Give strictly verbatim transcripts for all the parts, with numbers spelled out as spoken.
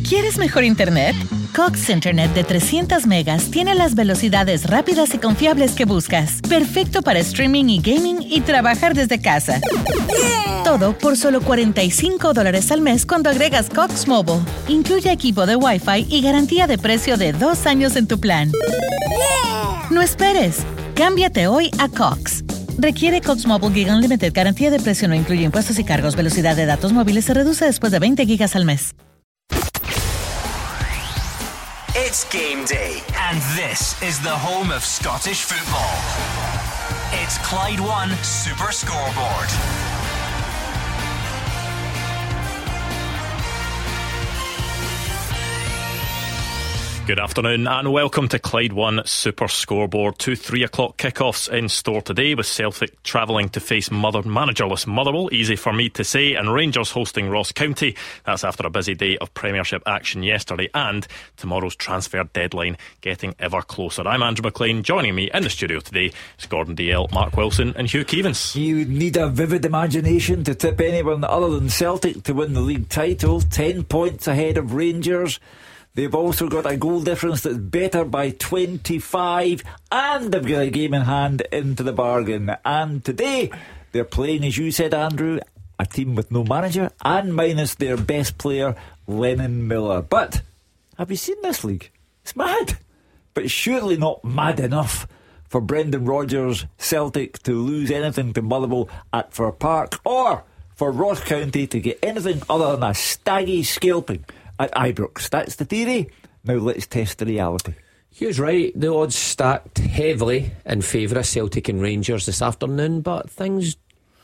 ¿Quieres mejor internet? Cox Internet de trescientas megas tiene las velocidades rápidas y confiables que buscas. Perfecto para streaming y gaming y trabajar desde casa. Yeah. Todo por solo cuarenta y cinco dólares al mes cuando agregas Cox Mobile. Incluye equipo de Wi-Fi y garantía de precio de dos años en tu plan. Yeah. No esperes. Cámbiate hoy a Cox. Requiere Cox Mobile Gig Unlimited. Garantía de precio no incluye impuestos y cargos. Velocidad de datos móviles se reduce después de veinte gigas al mes. It's game day, and this is the home of Scottish football. It's Clyde One Super Scoreboard. Good afternoon and welcome to Clyde One Super Scoreboard. Two three o'clock kickoffs in store today, with Celtic travelling to face mother managerless Motherwell, easy for me to say, and Rangers hosting Ross County. That's after a busy day of Premiership action yesterday, and tomorrow's transfer deadline getting ever closer. I'm Andrew McLean. Joining me in the studio today is Gordon D L, Mark Wilson and Hugh Keevans. You would need a vivid imagination to tip anyone other than Celtic to win the league title. Ten points ahead of Rangers. They've also got a goal difference that's better by twenty-five, and they've got a game in hand into the bargain. And today they're playing, as you said, Andrew, a team with no manager and minus their best player, Lennon Miller. But have you seen this league? It's mad, but surely not mad enough for Brendan Rodgers' Celtic to lose anything to Motherwell at Fir Park, or for Ross County to get anything other than a staggy scalping at Ibrox. That's the theory. Now let's test the reality. Hugh's right. The odds stacked heavily in favour of Celtic and Rangers this afternoon, but things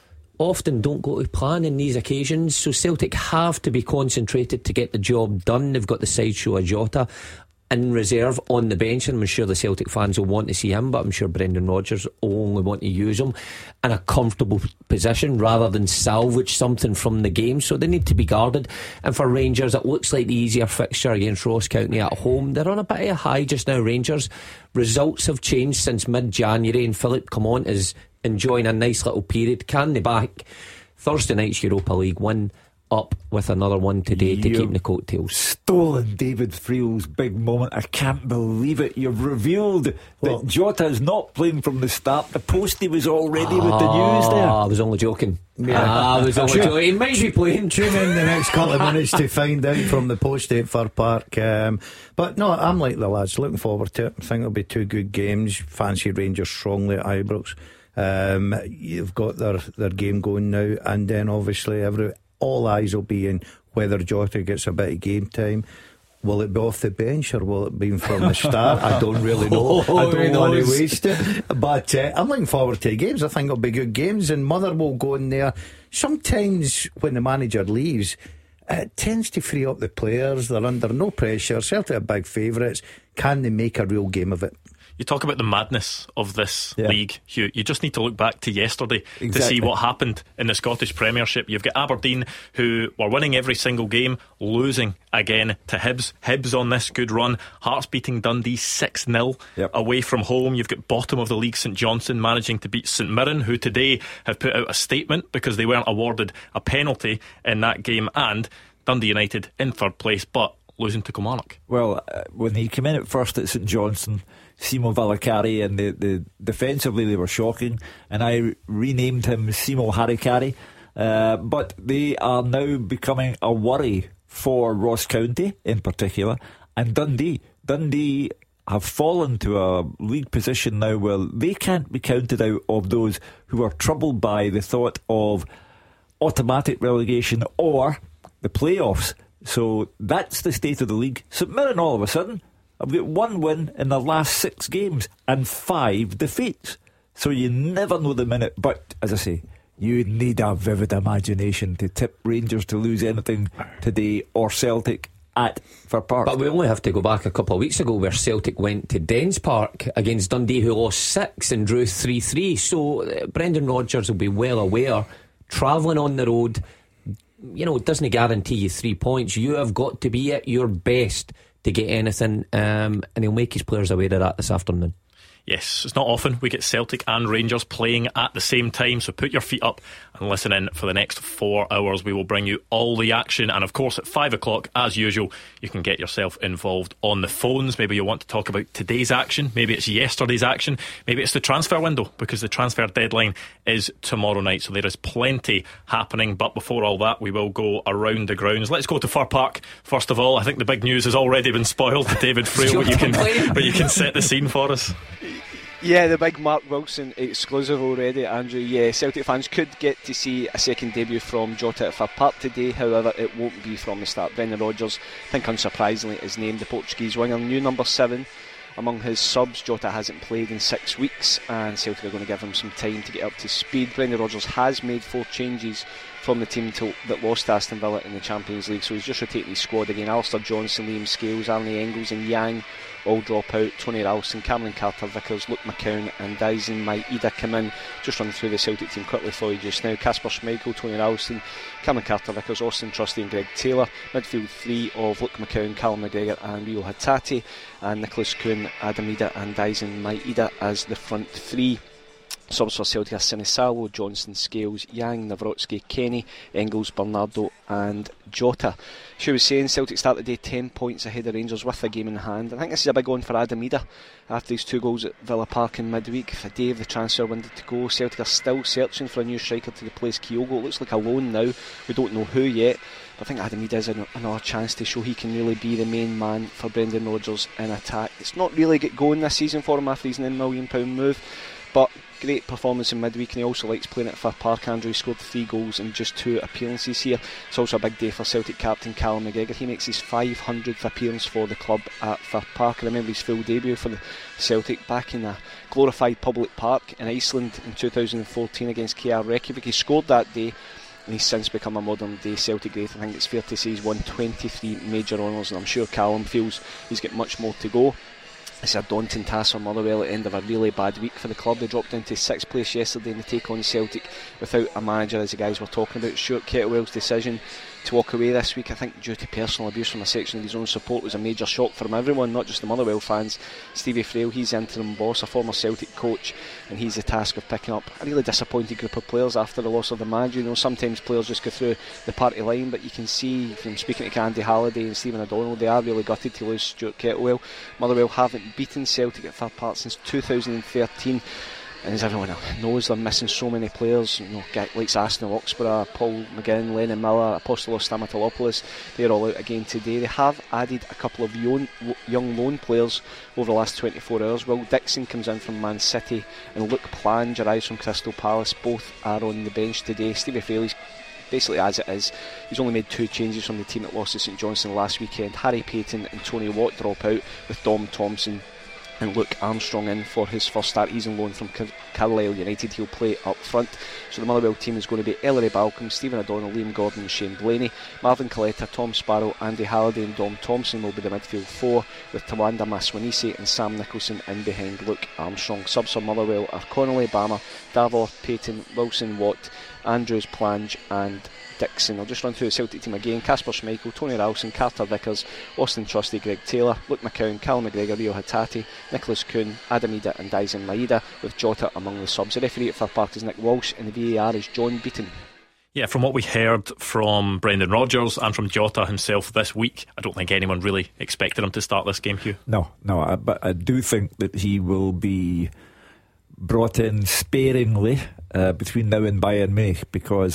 often don't go to plan in these occasions, so Celtic have to be concentrated to get the job done. They've got the sideshow Jota in reserve on the bench, and I'm sure the Celtic fans will want to see him, but I'm sure Brendan Rodgers will only want to use him in a comfortable position rather than salvage something from the game, so they need to be guarded. And for Rangers, it looks like the easier fixture against Ross County at home. They're on a bit of a high just now, Rangers. Results have changed since mid-January, and Philip Clement is enjoying a nice little period. Can they back Thursday night's Europa League win up with another one today to You've keep the coattails? Stolen David Friel's big moment. I can't believe it. You've revealed Well, that Jota is not playing from the start. The postie was already with the news there. I was only joking. Yeah. Ah, I was only Tune- joking. He might be playing. Tune in the next couple of minutes to find out from the post at Fir Park. Um, but no, I'm like the lads, looking forward to it. I think it'll be two good games. Fancy Rangers strongly at Ibrox. Um, you've got their, their game going now, and then obviously every all eyes will be in whether Jota gets a bit of game time. Will it be off the bench or will it be from the start? I don't really know. Oh, I don't want to knows? waste it. But uh, I'm looking forward to the games. I think it'll be good games, and Motherwell go in there. Sometimes when the manager leaves, it tends to free up the players. They're under no pressure. Celtic are big favourites. Can they make a real game of it? You talk about the madness of this Yeah. league, Hugh. You just need to look back to yesterday Exactly. to see what happened in the Scottish Premiership. You've got Aberdeen, who were winning every single game, losing again to Hibs. Hibs on this good run. Hearts beating Dundee six nil Yep. away from home. You've got bottom of the league St Johnstone managing to beat St Mirren, who today have put out a statement because they weren't awarded a penalty in that game, and Dundee United in third place but losing to Kilmarnock. Well, uh, when he came in at first at St Johnstone, Simo Valakari, and the, the defensively they were shocking, and I renamed him Simo Harikari. Uh, but they are now becoming a worry for Ross County in particular, and Dundee. Dundee have fallen to a league position now where they can't be counted out of those who are troubled by the thought of automatic relegation or the playoffs. So that's the state of the league. St Mirren all of a sudden have got one win in the last six games and five defeats. So you never know the minute. But as I say, you need a vivid imagination to tip Rangers to lose anything today, or Celtic at Fir Park. But we only have to go back a couple of weeks ago where Celtic went to Dens Park against Dundee, who lost six and drew three three. So uh, Brendan Rodgers will be well aware, travelling on the road, you know, it doesn't guarantee you three points. You have got to be at your best to get anything, um, and he'll make his players aware of that this afternoon. Yes, it's not often we get Celtic and Rangers playing at the same time, so put your feet up and listen in for the next four hours. We will bring you all the action, and of course at five o'clock, as usual, you can get yourself involved on the phones. Maybe you want to talk about today's action, maybe it's yesterday's action, maybe it's the transfer window, because the transfer deadline is tomorrow night, so there is plenty happening. But before all that, we will go around the grounds. Let's go to Fir Park first of all. I think the big news has already been spoiled. David Frail, but you can, but you can set the scene for us. Yeah, the big Mark Wilson exclusive already, Andrew. Yeah, Celtic fans could get to see a second debut from Jota at Fir Park today. However, it won't be from the start. Brendan Rodgers, I think unsurprisingly, is named the Portuguese winger, new number seven among his subs. Jota hasn't played in six weeks, and Celtic are going to give him some time to get up to speed. Brendan Rodgers has made four changes from the team to, that lost to Aston Villa in the Champions League, so he's just rotating his squad again. Alistair Johnson, Liam Scales, Arnie Engels and Yang all drop out. Tony Ralston, Cameron Carter-Vickers, Luke McCown and Daisen Maeda come in. Just run through the Celtic team quickly for you just now. Kasper Schmeichel, Tony Ralston, Cameron Carter-Vickers, Austin Trusty and Greg Taylor. Midfield three of Luke McCown, Callum McGregor and Rio Hatate, and Nicholas Kuhn, Adam Ida and Daisen Maeda as the front three. Subs for Celtic are Sinisalo, Johnson, Scales, Yang, Nawrocki, Kenny, Engels, Bernardo and Jota. She was saying Celtic start the day ten points ahead of Rangers with the game in hand. I think this is a big one for Adam Ida after his two goals at Villa Park in midweek. The day of the transfer window to go, Celtic are still searching for a new striker to replace Kyogo. It looks like a loan now, we don't know who yet, but I think Adam Ida is another chance to show he can really be the main man for Brendan Rodgers in attack. It's not really get going this season for him after his nine million pounds move, but great performance in midweek, and he also likes playing at Fir Park. Andrew, he scored three goals in just two appearances here. It's also a big day for Celtic captain Callum McGregor. He makes his five hundredth appearance for the club at Fir Park. I remember his full debut for the Celtic back in a glorified public park in Iceland in two thousand fourteen against K R Reykjavik. He scored that day, and he's since become a modern day Celtic great. I think it's fair to say he's won twenty-three major honours, and I'm sure Callum feels he's got much more to go. It's a daunting task for Motherwell at the end of a really bad week for the club. They dropped down to sixth place yesterday in the take on Celtic without a manager, as the guys were talking about. Stuart Kettlewell's decision to walk away this week, I think due to personal abuse from a section of his own support, was a major shock from everyone, not just the Motherwell fans. Stevie Frail, he's the interim boss, a former Celtic coach, and he's the task of picking up a really disappointed group of players after the loss of the manager. You know, sometimes players just go through the party line, but you can see from speaking to Andy Halliday and Stephen O'Donnell, they are really gutted to lose Stuart Kettlewell. Motherwell haven't beaten Celtic at Fir Park since two thousand thirteen. And as everyone knows, they're missing so many players, you know, like Aston Oxborough, Paul McGinn, Lennon Miller, Apostolos Stamatolopoulos. They're all out again today. They have added a couple of young, young loan players over the last twenty-four hours. Will Dixon comes in from Man City, and Luke Plange arrives from Crystal Palace. Both are on the bench today. Stevie Frail's basically as it is. He's only made two changes from the team that lost to St Johnstone last weekend. Harry Payton and Tony Watt drop out, with Dom Thompson and Luke Armstrong in for his first start. He's on loan from Carlisle United. He'll play up front. So the Motherwell team is going to be Ellery Balcom, Stephen O'Donnell, Liam Gordon and Shane Blaney. Marvin Coletta, Tom Sparrow, Andy Halliday and Dom Thompson will be the midfield four, with Tawanda Maswanisi and Sam Nicholson in behind Luke Armstrong. Subs for Motherwell are Connolly, Bama, Davor, Payton, Wilson, Watt, Andrews, Plange and Dixon. I'll just run through the Celtic team again. Kasper Schmeichel, Tony Ralston, Carter Vickers, Austin Trusty, Greg Taylor, Luke McCown, Callum McGregor, Rio Hatate, Nicholas Kuhn, Adam Ida and Daisen Maeda, with Jota among the subs. The referee at Fir Park is Nick Walsh, and the V A R is John Beaton. Yeah, from what we heard from Brendan Rodgers and from Jota himself this week, I don't think anyone really expected him to start this game, Hugh. No, no, I, but I do think that he will be brought in sparingly uh, between now and Bayern Munich, because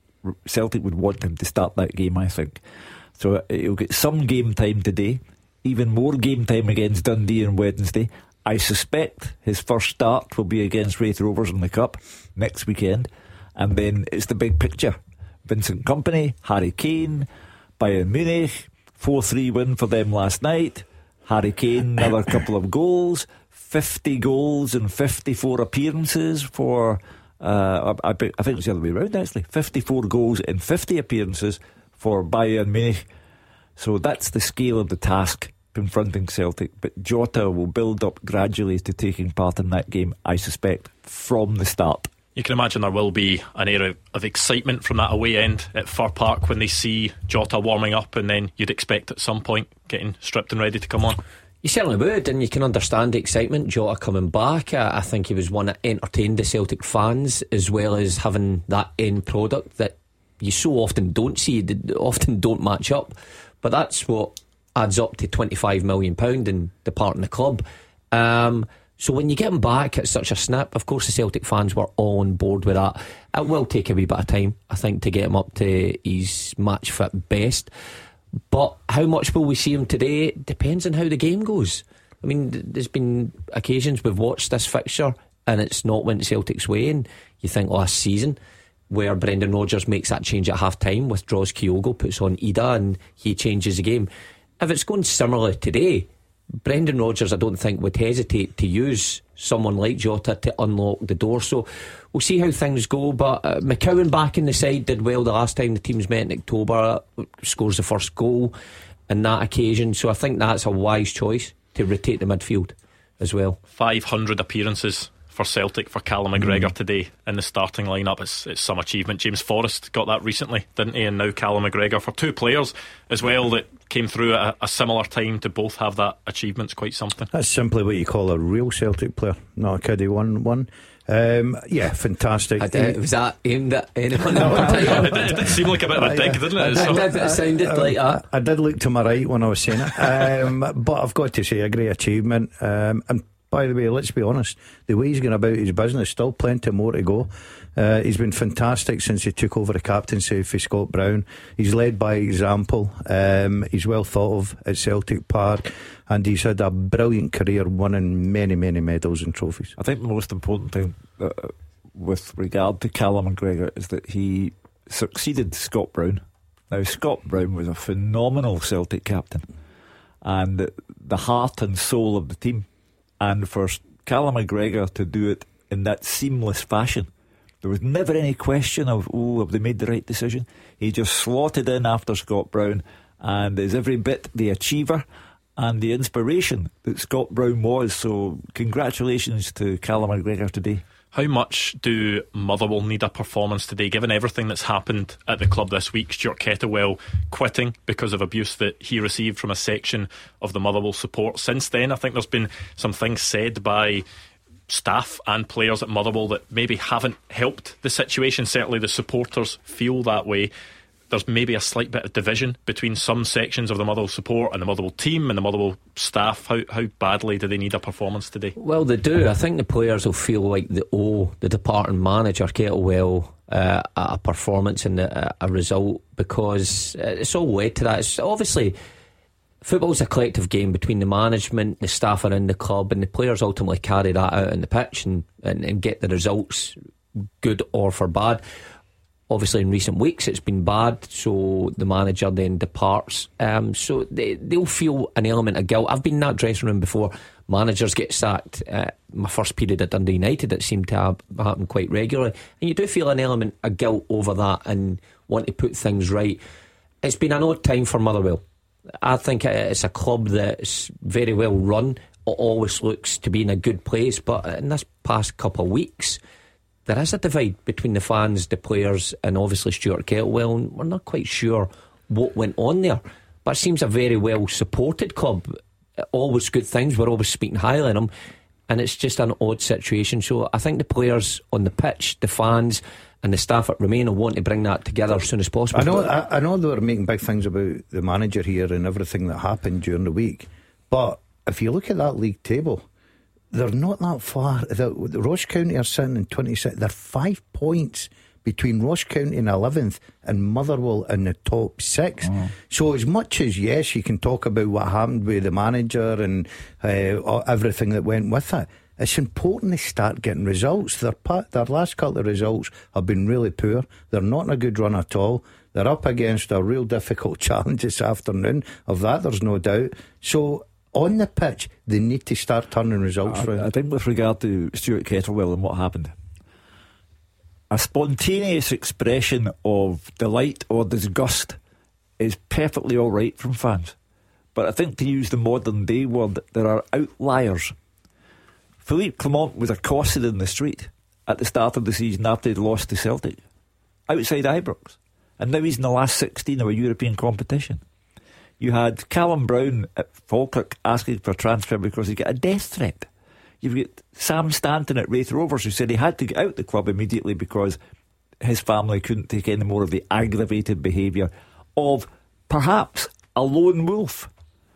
Celtic would want him to start that game, I think. So he'll get some game time today, even more game time against Dundee on Wednesday. I suspect his first start will be against Wraith Rovers in the Cup next weekend, and then it's the big picture. Vincent Kompany, Harry Kane, Bayern Munich, four three win for them last night. Harry Kane, another couple of goals, fifty goals and fifty-four appearances for Uh, I, I think it's the other way around, actually. fifty-four goals in fifty appearances for Bayern Munich. So that's the scale of the task confronting Celtic. But Jota will build up gradually to taking part in that game, I suspect, from the start. You can imagine there will be an air of excitement from that away end at Fir Park when they see Jota warming up, and then you'd expect at some point getting stripped and ready to come on. You certainly would, and you can understand the excitement. Jota coming back, I, I think he was one that entertained the Celtic fans, as well as having that end product that you so often don't see, that often don't match up. But that's what adds up to twenty-five million pounds in departing the club. Um, so when you get him back at such a snap, of course the Celtic fans were all on board with that. It will take a wee bit of time, I think, to get him up to his match fit best. But how much will we see him today depends on how the game goes. I mean, there's been occasions we've watched this fixture and it's not went Celtic's way, and you think last season where Brendan Rodgers makes that change at half time, withdraws Kyogo, puts on Ida, and he changes the game. If it's going similarly today, Brendan Rodgers I don't think would hesitate to use someone like Jota to unlock the door. So we'll see how things go. But uh, McCowan back in the side did well the last time the teams met in October, scores the first goal on that occasion. So I think that's a wise choice to rotate the midfield as well. five hundred appearances for Celtic for Callum McGregor mm. today in the starting lineup. It's, it's some achievement. James Forrest got that recently, didn't he? And now Callum McGregor, for two players as well that came through at a, a similar time to both have that achievement's quite something. That's simply what you call a real Celtic player, not a kiddie one one. Um, yeah, fantastic. I did, was that aimed at anyone? No, it, did, it did seem like a bit of a dig, didn't it? I, I did, it sounded I, like that. I, I did look to my right when I was saying it, um, but I've got to say a great achievement. Um, and by the way, let's be honest, the way he's going about his business, still plenty more to go. Uh, he's been fantastic since he took over the captaincy for Scott Brown. He's led by example. Um, he's well thought of at Celtic Park, and he's had a brilliant career, winning many, many medals and trophies. I think the most important thing uh, with regard to Callum McGregor is that he succeeded Scott Brown. Now, Scott Brown was a phenomenal Celtic captain and the heart and soul of the team. And for Callum McGregor to do it in that seamless fashion, there was never any question of, oh, have they made the right decision? He just slotted in after Scott Brown and is every bit the achiever and the inspiration that Scott Brown was. So congratulations to Callum McGregor today. How much do Motherwell need a performance today, given everything that's happened at the club this week? Stuart Kettlewell quitting because of abuse that he received from a section of the Motherwell support. Since then, I think there's been some things said by staff and players at Motherwell that maybe haven't helped the situation. Certainly the supporters feel that way. There's maybe a slight bit of division between some sections of the Motherwell support and the Motherwell team and the Motherwell staff. How how badly do they need a performance today? Well, they do. I think the players will feel like they owe the departing manager Kettlewell uh, a performance and a, a result, because it's all led to that. It's obviously, football's a collective game between the management, the staff around the club, and the players ultimately carry that out on the pitch and, and, and get the results, good or for bad. Obviously in recent weeks it's been bad, so the manager then departs, um, so they, they'll feel an element of guilt. I've been in that dressing room before. Managers get sacked. Uh, my first period at Dundee United, it seemed to have, happen quite regularly, and you do feel an element of guilt over that and want to put things right. It's been an odd time for Motherwell. I think it's a club that's very well run. It always looks to be in a good place, but in this past couple of weeks there is a divide between the fans, the players, and obviously Stuart Kettlewell, and we're not quite sure what went on there. But it seems a very well supported club. Always good things, we're always speaking highly of them, and it's just an odd situation. So I think the players on the pitch, the fans and the staff at Remain will want to bring that together as soon as possible. I know, I, I know they were making big things about the manager here and everything that happened during the week, but if you look at that league table, they're not that far. The, the Ross County are sitting in twenty-six. They're five points between Ross County in eleventh and Motherwell in the top six. Oh. So as much as, yes, you can talk about what happened with the manager and uh, everything that went with it, it's important to start getting results. Their, their last couple of results have been really poor. They're not in a good run at all. They're up against a real difficult challenge this afternoon. Of that there's no doubt. So on the pitch, they need to start turning results I, around. I think with regard to Stuart Kettlewell and what happened, a spontaneous expression of delight or disgust is perfectly alright from fans. But I think, to use the modern day word, there are outliers. Philippe Clement was accosted in the street at the start of the season after he'd lost to Celtic outside Ibrox, and now he's in the last sixteen of a European competition. You had Callum Brown at Falkirk asking for a transfer because he got a death threat. You've got Sam Stanton at Wraith Rovers who said he had to get out the club immediately because his family couldn't take any more of the aggravated behaviour of perhaps a lone wolf.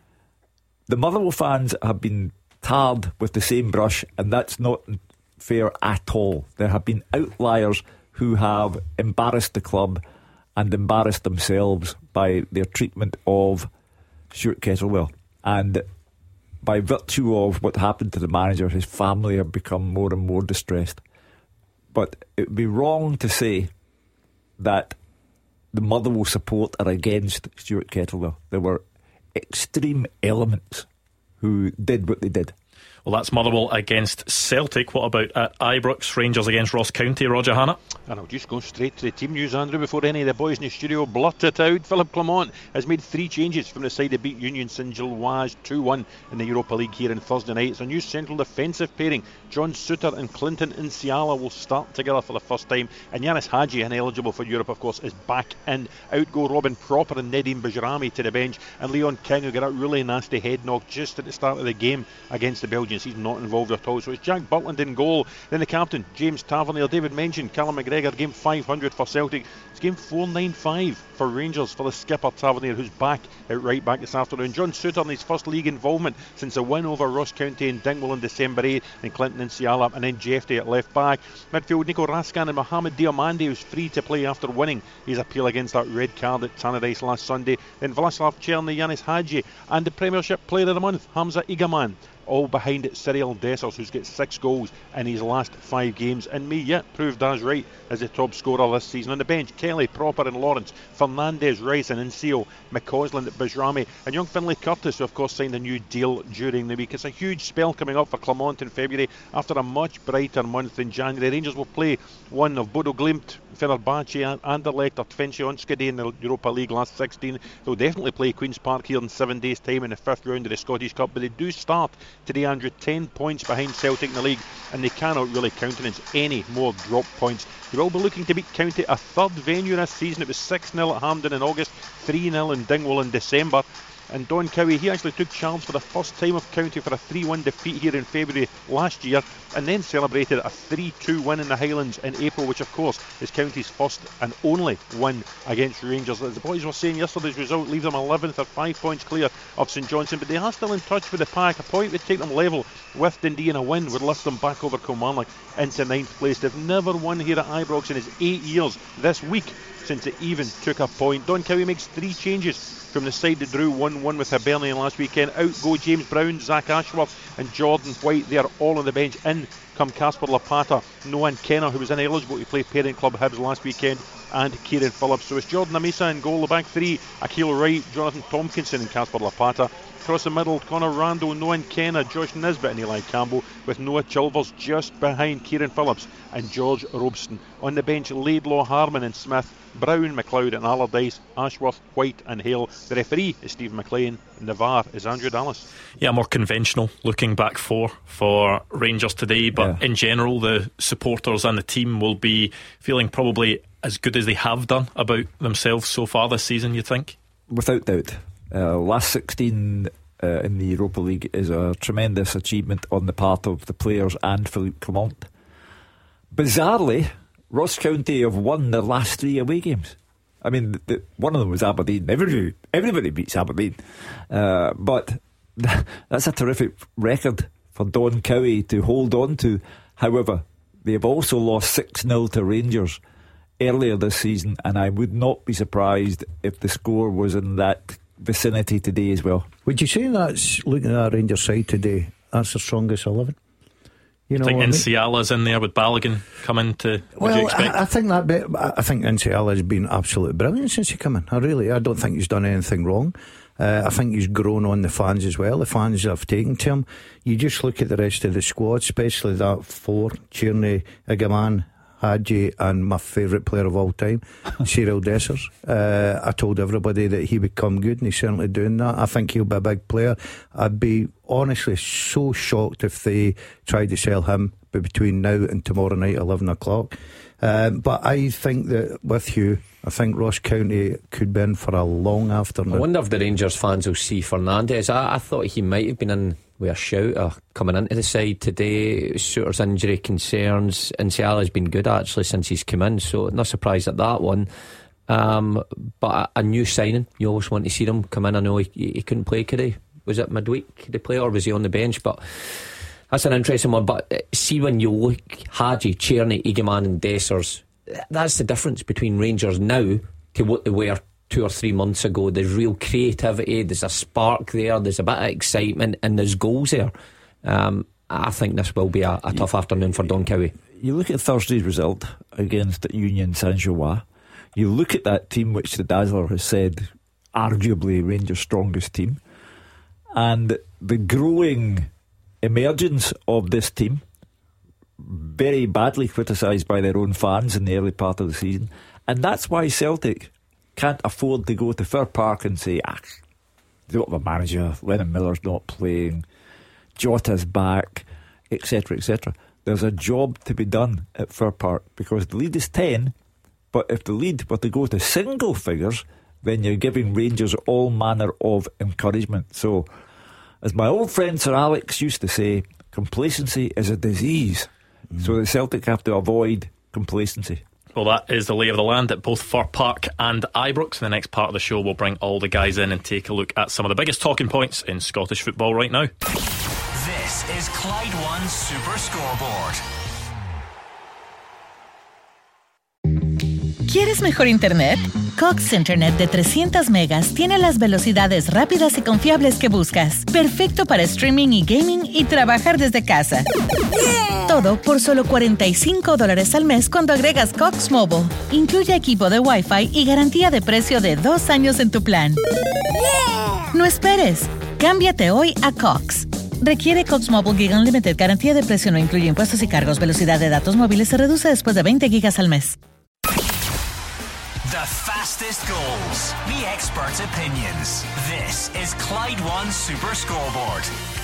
The Motherwell fans have been tarred with the same brush, and that's not fair at all. There have been outliers who have embarrassed the club and embarrassed themselves by their treatment of Stuart Kettlewell. And by virtue of what happened to the manager, his family have become more and more distressed. But it would be wrong to say that the Motherwell support are against Stuart Kettlewell. There were extreme elements who did what they did. Well, that's Motherwell against Celtic. What about at Ibrox? Rangers against Ross County. Roger Hannah. And I'll just go straight to the team news, Andrew, before any of the boys in the studio blurt it out. Philip Clement has made three changes from the side that beat Union Saint-Gilloise two one in the Europa League here on Thursday night. It's a new central defensive pairing. John Suter and Clinton Nsiala will start together for the first time, and Yanis Hadji, ineligible for Europe of course, is back in. Out go Robin Proper and Nedim Bajrami to the bench, and Leon King, who got a really nasty head knock just at the start of the game against the Belgians. He's not involved at all. So it's Jack Butland in goal, then the captain James Tavernier. David mentioned Callum McGregor, game five hundred for Celtic. It's game four ninety-five for Rangers for the skipper Tavernier, who's back at right back this afternoon. John Suter in his first league involvement since a win over Ross County and Dingwall in December eighth, and Clinton Nsiala, and then Jeffrey at left back. Midfield Nico Raskan and Mohamed Diomande, who's free to play after winning his appeal against that red card at Tannadice last Sunday. Then Vladislav Cherny, Yanis Hadji, and the Premiership Player of the Month Hamza Igaman, all behind Cyril Dessers, who's got six goals in his last five games, and me yet proved as right as the top scorer this season. On the bench, Kelly, Proper and Lawrence, Fernandez, Rice and Nsio, McCausland, Bajrami, and young Finlay Curtis, who of course signed a new deal during the week. It's a huge spell coming up for Clermont in February after a much brighter month in January. Rangers will play one of Bodo Glimt, Fenerbahce, Anderlecht or Twente Enschede in the Europa League last sixteen. They'll definitely play Queen's Park here in seven days time in the fifth round of the Scottish Cup, but they do start today, Andrew, ten points behind Celtic in the league, and they cannot really countenance any more drop points. They will be looking to beat County, a third venue this season. It was six nil at Hampden in August, three nil in Dingwall in December. And Don Cowie, he actually took charge for the first time of County for a three one defeat here in February last year, and then celebrated a three two win in the Highlands in April, which of course is County's first and only win against Rangers. As the boys were saying, yesterday's result leaves them eleventh or five points clear of St Johnstone, but they are still in touch with the pack. A point would take them level with Dundee, and a win would lift them back over Kilmarnock into ninth place. They've never won here at Ibrox in his eight years this week since it even took a point. Don Cowie makes three changes from the side that drew one one with Hibernian last weekend. Out go James Brown, Zach Ashworth and Jordan White. They are all on the bench. In come Casper Lapata, Noan Kenner, who was ineligible to play parent club Hibs last weekend, and Kieran Phillips. So it's Jordan Amisa in goal. The back three, Akil Wright, Jonathan Tompkinson and Casper Lapata. Across the middle, Connor Rando, Noan Kenner, Josh Nisbet and Eli Campbell, with Noah Chilvers just behind Kieran Phillips and George Robson. On the bench, Laidlaw, Harman and Smith, Brown, McLeod and Allardyce, Ashworth, White and Hale. The referee is Steve McLean, and the V A R is Andrew Dallas. Yeah, more conventional looking back four for Rangers today, but yeah, in general the supporters and the team will be feeling probably as good as they have done about themselves so far this season, you think? Without doubt. Uh, last sixteen uh, in the Europa League is a tremendous achievement on the part of the players and Philippe Clement. Bizarrely, Ross County have won their last three away games. I mean, the, the, one of them was Aberdeen. Everybody, everybody beats Aberdeen. Uh, but that's a terrific record for Don Cowie to hold on to. However, they have also lost six nil to Rangers earlier this season, and I would not be surprised if the score was in that vicinity today as well. Would you say that's, looking at that Rangers side today, that's the strongest eleven? You know, I think I mean, Nsiala's in there with Balogun coming to. What well, do you expect? I, I think that bit, I think Nsiala's been absolutely brilliant since he came in. I really, I don't think he's done anything wrong. Uh, I think he's grown on the fans as well. The fans have taken to him. You just look at the rest of the squad, especially that four: Tierney, Igaman, Hadji and my favourite player of all time, Cyril Dessers. Uh, I told everybody that he would come good, and he's certainly doing that. I think he'll be a big player. I'd be honestly so shocked if they tried to sell him between now and tomorrow night, eleven o'clock. Um, but I think that with you, I think Ross County could be in for a long afternoon. I wonder if the Rangers fans will see Fernandes. I, I thought he might have been in with a shout uh, coming into the side today. Souttar's injury concerns. Nsiala's been good actually since he's come in, so not surprised at that one. Um, but a, a new signing, you always want to see him come in. I know he, he couldn't play today. Was it midweek did he play, or was he on the bench? But that's an interesting one. But uh, see, when you look Hadji, Tierney, Egeman and Dessers, that's the difference between Rangers now to what they were two or three months ago. There's real creativity, there's a spark there, there's a bit of excitement, and there's goals there. um, I think this will be a, a tough you, afternoon for Don Cowie. You look at Thursday's result against Union Saint-Gilloise, you look at that team which the Dazzler has said arguably Rangers' strongest team, and the growing emergence of this team, very badly criticised by their own fans in the early part of the season. And that's why Celtic can't afford to go to Fir Park and say, ah, they don't have a manager, Lennon Miller's not playing, Jota's back, etc, etc. There's a job to be done at Fir Park, because the lead is ten, but if the lead were to go to single figures, then you're giving Rangers all manner of encouragement. So, as my old friend Sir Alex used to say, complacency is a disease. Mm. So the Celtic have to avoid complacency. Well, that is the lay of the land at both Fir Park and Ibrox. In the next part of the show, we'll bring all the guys in and take a look at some of the biggest talking points in Scottish football right now. This is Clyde One Super Scoreboard. ¿Quieres mejor internet? Cox Internet de trescientas megas tiene las velocidades rápidas y confiables que buscas. Perfecto para streaming y gaming y trabajar desde casa. Yeah. Todo por solo cuarenta y cinco dólares al mes cuando agregas Cox Mobile. Incluye equipo de Wi-Fi y garantía de precio de dos años en tu plan. Yeah. No esperes. Cámbiate hoy a Cox. Requiere Cox Mobile Gig Unlimited. Garantía de precio no incluye impuestos y cargos. Velocidad de datos móviles se reduce después de veinte gigas al mes. The fastest goals, the experts' opinions. This is Clyde One Super Scoreboard.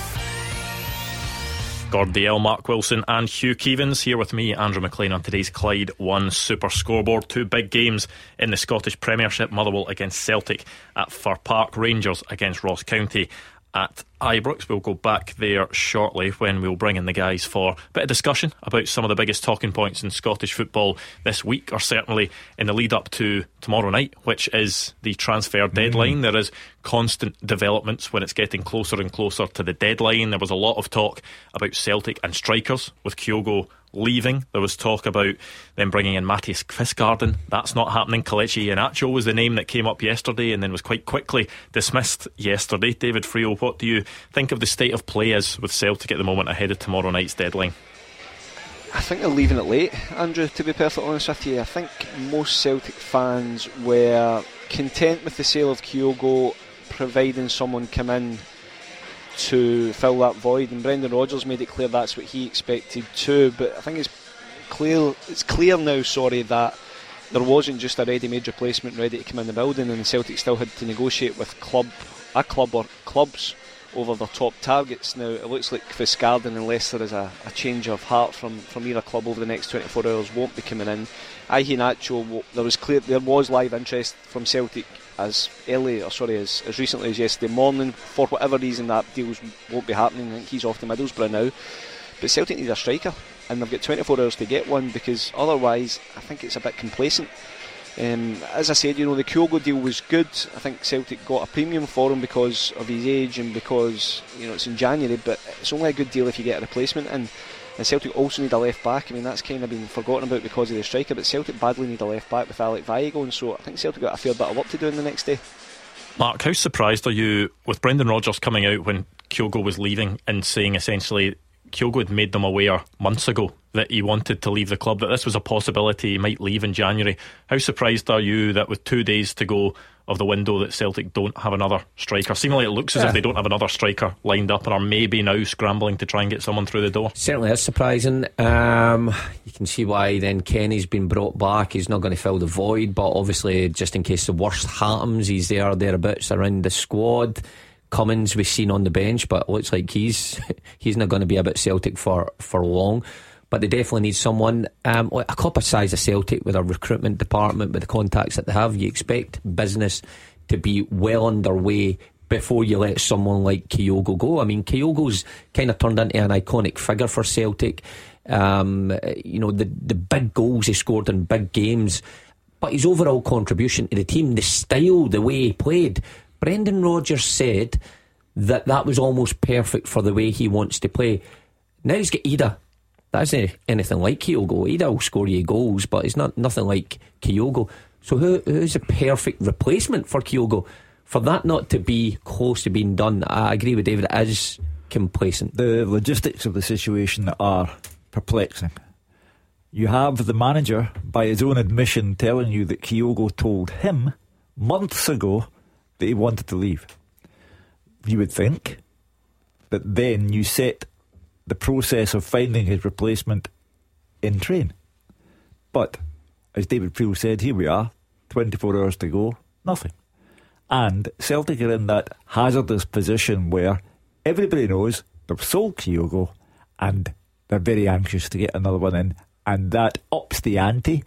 Gord Dalziel, Mark Wilson and Hugh Keevins here with me, Andrew McLean, on today's Clyde One Super Scoreboard. Two big games in the Scottish Premiership: Motherwell against Celtic at Fir Park, Rangers against Ross County at Ibrox. We'll go back there shortly when we'll bring in the guys for a bit of discussion about some of the biggest talking points in Scottish football this week, or certainly in the lead up to tomorrow night, which is the transfer deadline. Mm. There is constant developments when it's getting closer and closer to the deadline. There was a lot of talk about Celtic and strikers with Kyogo leaving. There was talk about them bringing in Matthias Kvistgaarden. That's not happening. Kelechi Iheanacho was the name that came up yesterday and then was quite quickly dismissed yesterday. David Friel, what do you think of the state of play as with Celtic at the moment ahead of tomorrow night's deadline? I think they're leaving it late, Andrew, to be perfectly honest with you. I think most Celtic fans were content with the sale of Kyogo, providing someone come in to fill that void, and Brendan Rodgers made it clear that's what he expected too. But I think it's clear it's clear now, sorry, that there wasn't just a ready-made replacement ready to come in the building, and Celtic still had to negotiate with club a club or clubs over their top targets. Now it looks like Kvistgaarden, unless there is a, a change of heart from, from either club over the next twenty-four hours, won't be coming in. Iheanacho, there was clear there was live interest from Celtic as early, or sorry, as, as recently as yesterday morning. For whatever reason, that deals won't be happening. I think he's off to Middlesbrough now. But Celtic need a striker, and they've got twenty-four hours to get one, because otherwise I think it's a bit complacent. Um, as I said, you know, the Kyogo deal was good. I think Celtic got a premium for him because of his age and because, you know, it's in January, but it's only a good deal if you get a replacement in. And Celtic also need a left back. I mean, that's kind of been forgotten about because of the striker, but Celtic badly need a left back with Alec Valle going, so I think Celtic got a fair bit of work to do in the next day. Mark, how surprised are you with Brendan Rodgers coming out when Kyogo was leaving and saying essentially Kyogo had made them aware months ago that he wanted to leave the club, that this was a possibility he might leave in January. How surprised are you that with two days to go of the window that Celtic don't have another striker? Seemingly it looks as yeah. if they don't have another striker lined up and are maybe now scrambling to try and get someone through the door. Certainly is surprising. um, You can see why then Kenny's been brought back. He's not going to fill the void, but obviously just in case the worst happens, he's there thereabouts around the squad. Cummins we've seen on the bench, but it looks like he's he's not going to be about Celtic for, for long. But they definitely need someone. Um, a club of size of Celtic, with a recruitment department, with the contacts that they have, you expect business to be well underway before you let someone like Kyogo go. I mean, Kyogo's kind of turned into an iconic figure for Celtic. Um, you know, the, the big goals he scored in big games, but his overall contribution to the team, the style, the way he played. Brendan Rodgers said that that was almost perfect for the way he wants to play. Now he's got Ida. That isn't anything like Kyogo. Ida will score you goals, but it's not nothing like Kyogo. So who who's a perfect replacement for Kyogo? For that not to be close to being done, I agree with David, it is complacent. The logistics of the situation are perplexing. You have the manager, by his own admission, telling you that Kyogo told him months ago that he wanted to leave. You would think that then you set the process of finding his replacement in train. But as David Peel said, here we are, twenty-four hours to go, nothing. And Celtic are in that hazardous position where everybody knows they've sold Kyogo and they're very anxious to get another one in, and that ups the ante,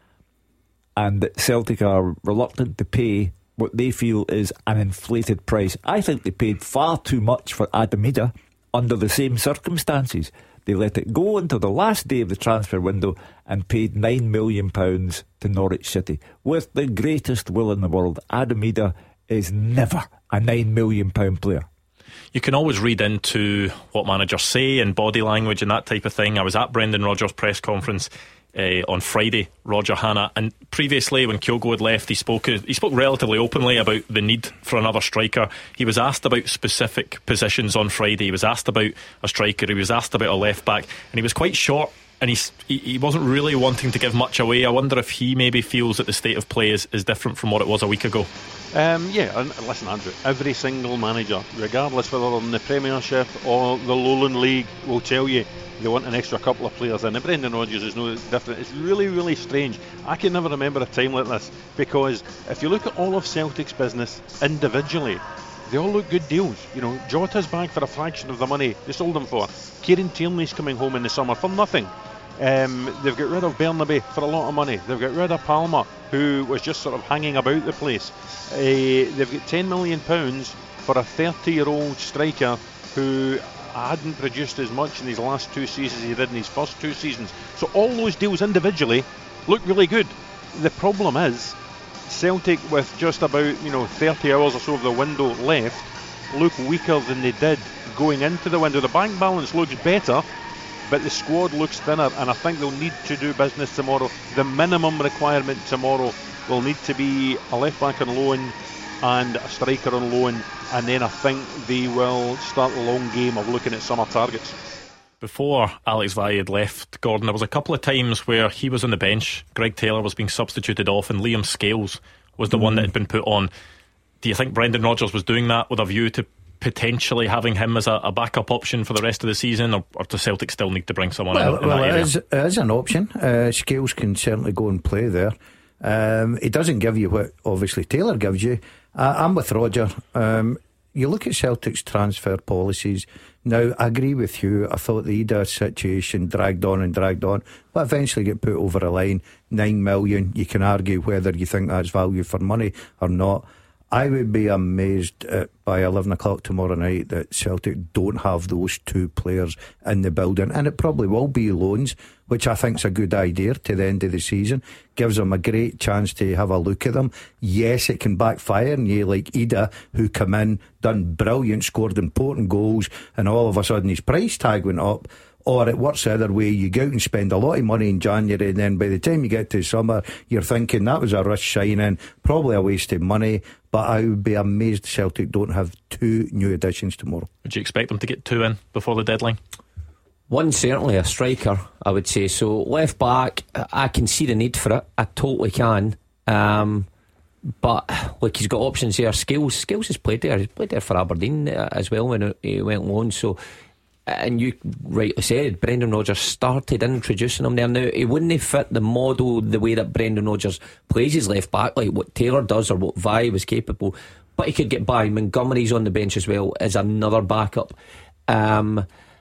and Celtic are reluctant to pay what they feel is an inflated price. I think they paid far too much for Adam Ida under the same circumstances. They let it go until the last day of the transfer window and paid nine million pounds to Norwich City. With the greatest will in the world, Adam Ida is never a nine million pound player. You can always read into what managers say and body language and that type of thing. I was at Brendan Rodgers' press conference uh, on Friday, Roger Hanna, and previously when Kyogo had left, he spoke he spoke relatively openly about the need for another striker. He was asked about specific positions on Friday. He was asked about a striker, he was asked about a left back, and he was quite short, and he's, he, he wasn't really wanting to give much away. I wonder if he maybe feels that the state of play is, is different from what it was a week ago. Um, yeah, and listen, Andrew, every single manager, regardless whether they're in the Premiership or the Lowland League, will tell you they want an extra couple of players in. And Brendan Rodgers is no different. It's really, really strange. I can never remember a time like this, because if you look at all of Celtic's business individually, they all look good deals. You know, Jota's back for a fraction of the money they sold him for. Kieran Tierney's coming home in the summer for nothing. Um, they've got rid of Bernabe for a lot of money. They've got rid of Palmer, who was just sort of hanging about the place. Uh, they've got ten million pounds for a thirty year old striker who hadn't produced as much in his last two seasons as he did in his first two seasons. So all those deals individually look really good. The problem is Celtic, with just about, you know, thirty hours or so of the window left, look weaker than they did going into the window. The bank balance looks better, but the squad looks thinner, and I think they'll need to do business tomorrow. The minimum requirement tomorrow will need to be a left back on loan and a striker on loan, and then I think they will start the long game of looking at summer targets. Before Alex Valle had left, Gordon, there was a couple of times where he was on the bench, Greg Taylor was being substituted off, and Liam Scales was the mm. one that had been put on. Do you think Brendan Rodgers was doing that with a view to potentially having him as a, a backup option for the rest of the season, or, or does Celtic still need to bring someone well, in, in well, that area? It is, it is an option. uh, Scales can certainly go and play there. Um, it doesn't give you what obviously Taylor gives you. uh, I'm with Roger. um, You look at Celtic's transfer policies now. I agree with you. I thought the Ida situation dragged on and dragged on, but eventually get put over a line. Nine million, you can argue whether you think that's value for money or not. I would be amazed at, by eleven o'clock tomorrow night, that Celtic don't have those two players in the building, and it probably will be loans, which I think is a good idea to the end of the season. Gives them a great chance to have a look at them. Yes, it can backfire, and you like Ida, who come in, done brilliant, scored important goals, and all of a sudden his price tag went up. Or it works the other way, you go out and spend a lot of money in January, and then by the time you get to summer, you're thinking that was a rush signing, probably a waste of money. But I would be amazed Celtic don't have two new additions tomorrow. Would you expect them to get two in before the deadline? One, certainly a striker, I would say. So left back, I can see the need for it. I totally can. Um, but look, he's got options here. Scales, Scales has played there. He's played there for Aberdeen as well when he went loan. So, and you rightly said, Brendan Rodgers started introducing him there. Now, he wouldn't fit the model the way that Brendan Rodgers plays his left back, like what Taylor does or what Vi was capable. But he could get by. Montgomery's on the bench as well as another backup. Um,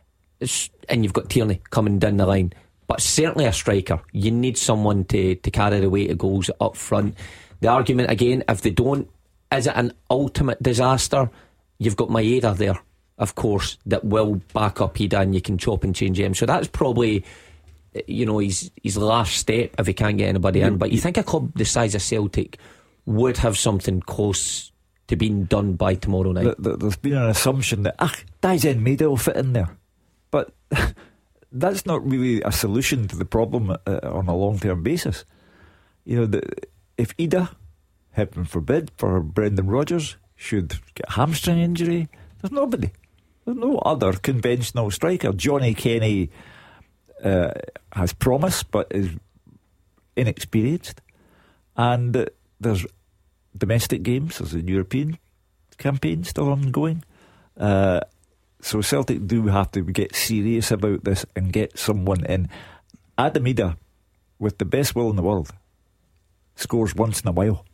and you've got Tierney coming down the line. But certainly a striker. You need someone to, to carry the weight of goals up front. The argument again, if they don't, is it an ultimate disaster? You've got Maeda there, of course, that will back up Ida, and you can chop and change him. So that's probably, you know, his his last step if he can't get anybody in. But you think a club the size of Celtic would have something close to being done by tomorrow night? There's been an assumption that ah, Daizen Maeda will fit in there, but that's not really a solution to the problem uh, on a long-term basis. You know, the, if Ida, heaven forbid, for Brendan Rodgers, should get a hamstring injury, there's nobody. There's no other conventional striker. Johnny Kenny uh, has promise, but is inexperienced. And uh, there's domestic games, there's a European campaign still ongoing. Uh, so Celtic do have to get serious about this and get someone in. Adam Ida, with the best will in the world, scores once in a while.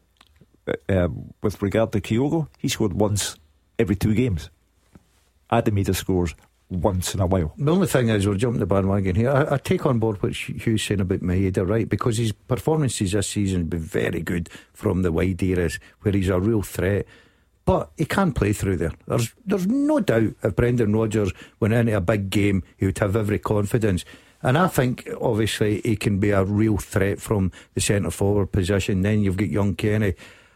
Uh, with regard to Kyogo, he scored once every two games. Adam Ida scores once in a while. The only thing is, we're jumping the bandwagon here. I, I take on board what Hugh's saying about Maeda, right? Because his performances this season have been very good from the wide areas where he's a real threat. But he can play through there. There's there's no doubt if Brendan Rodgers went into a big game, he would have every confidence. And I think obviously he can be a real threat from the centre forward position. Then you've got young Kenny.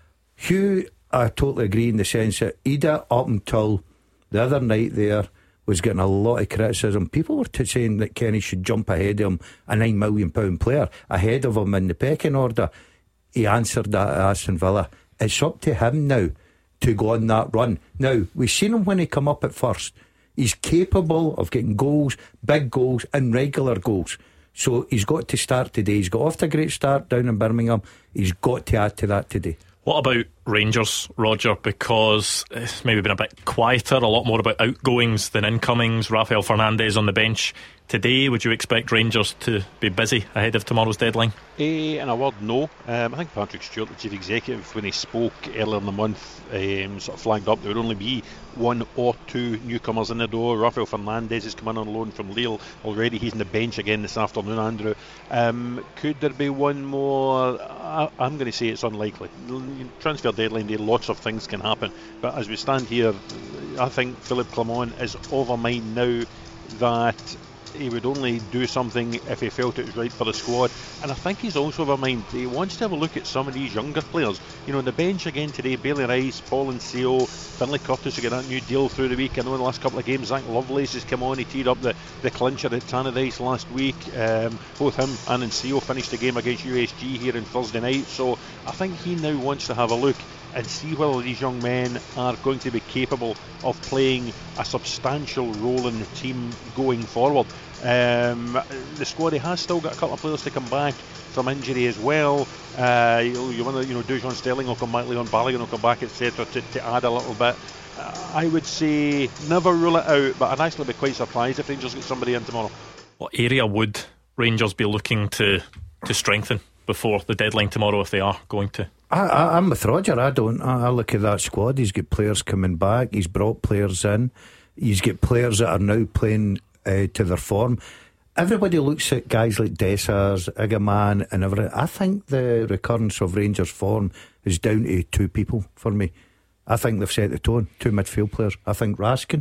Hugh, I totally agree in the sense that Ida, up until the other night there, was getting a lot of criticism. People were t- saying that Kenny should jump ahead of him, a nine million pound player, ahead of him in the pecking order. He answered that at Aston Villa. It's up to him now to go on that run. Now, we've seen him when he come up at first. He's capable of getting goals, big goals and regular goals. So he's got to start today. He's got off to a great start down in Birmingham. He's got to add to that today. What about Rangers, Roger? Because it's maybe been a bit quieter, a lot more about outgoings than incomings. Rafael Fernandez on the bench today. Would you expect Rangers to be busy ahead of tomorrow's deadline? Eh, in a word, no. Um, I think Patrick Stewart, the chief executive, when he spoke earlier in the month, um, sort of flagged up there would only be one or two newcomers in the door. Rafael Fernandez has come in on loan from Lille already. He's on the bench again this afternoon, Andrew. Um, could there be one more? I, I'm going to say it's unlikely. Transfer deadline day, lots of things can happen. But as we stand here, I think Philippe Clement is of a mind now that he would only do something if he felt it was right for the squad. And I think he's also of a mind, he wants to have a look at some of these younger players. You know, on the bench again today, Bailey Rice, Paul Nseo, Finlay Curtis who got that new deal through the week. I know in the last couple of games Zach Lovelace has come on. He teed up the, the clincher at Tannadice last week. Um, both him and Nseo finished the game against U S G here on Thursday night. So I think he now wants to have a look and see whether these young men are going to be capable of playing a substantial role in the team going forward. Um, the squad, he has still got a couple of players to come back from injury as well. Uh, you, you wonder, you know, Dujon Sterling will come back, Leon Balogun will come back, et cetera, to, to add a little bit. Uh, I would say never rule it out, but I'd actually be quite surprised if Rangers get somebody in tomorrow. What area would Rangers be looking to to strengthen before the deadline tomorrow, if they are going to? I, I, I'm with Roger. I don't. I, I look at that squad. He's got players coming back. He's brought players in. He's got players that are now playing uh, to their form. Everybody looks at guys like Dessers, Igaman and everything. I think the recurrence of Rangers' form is down to two people for me. I think they've set the tone. Two midfield players. I think Raskin,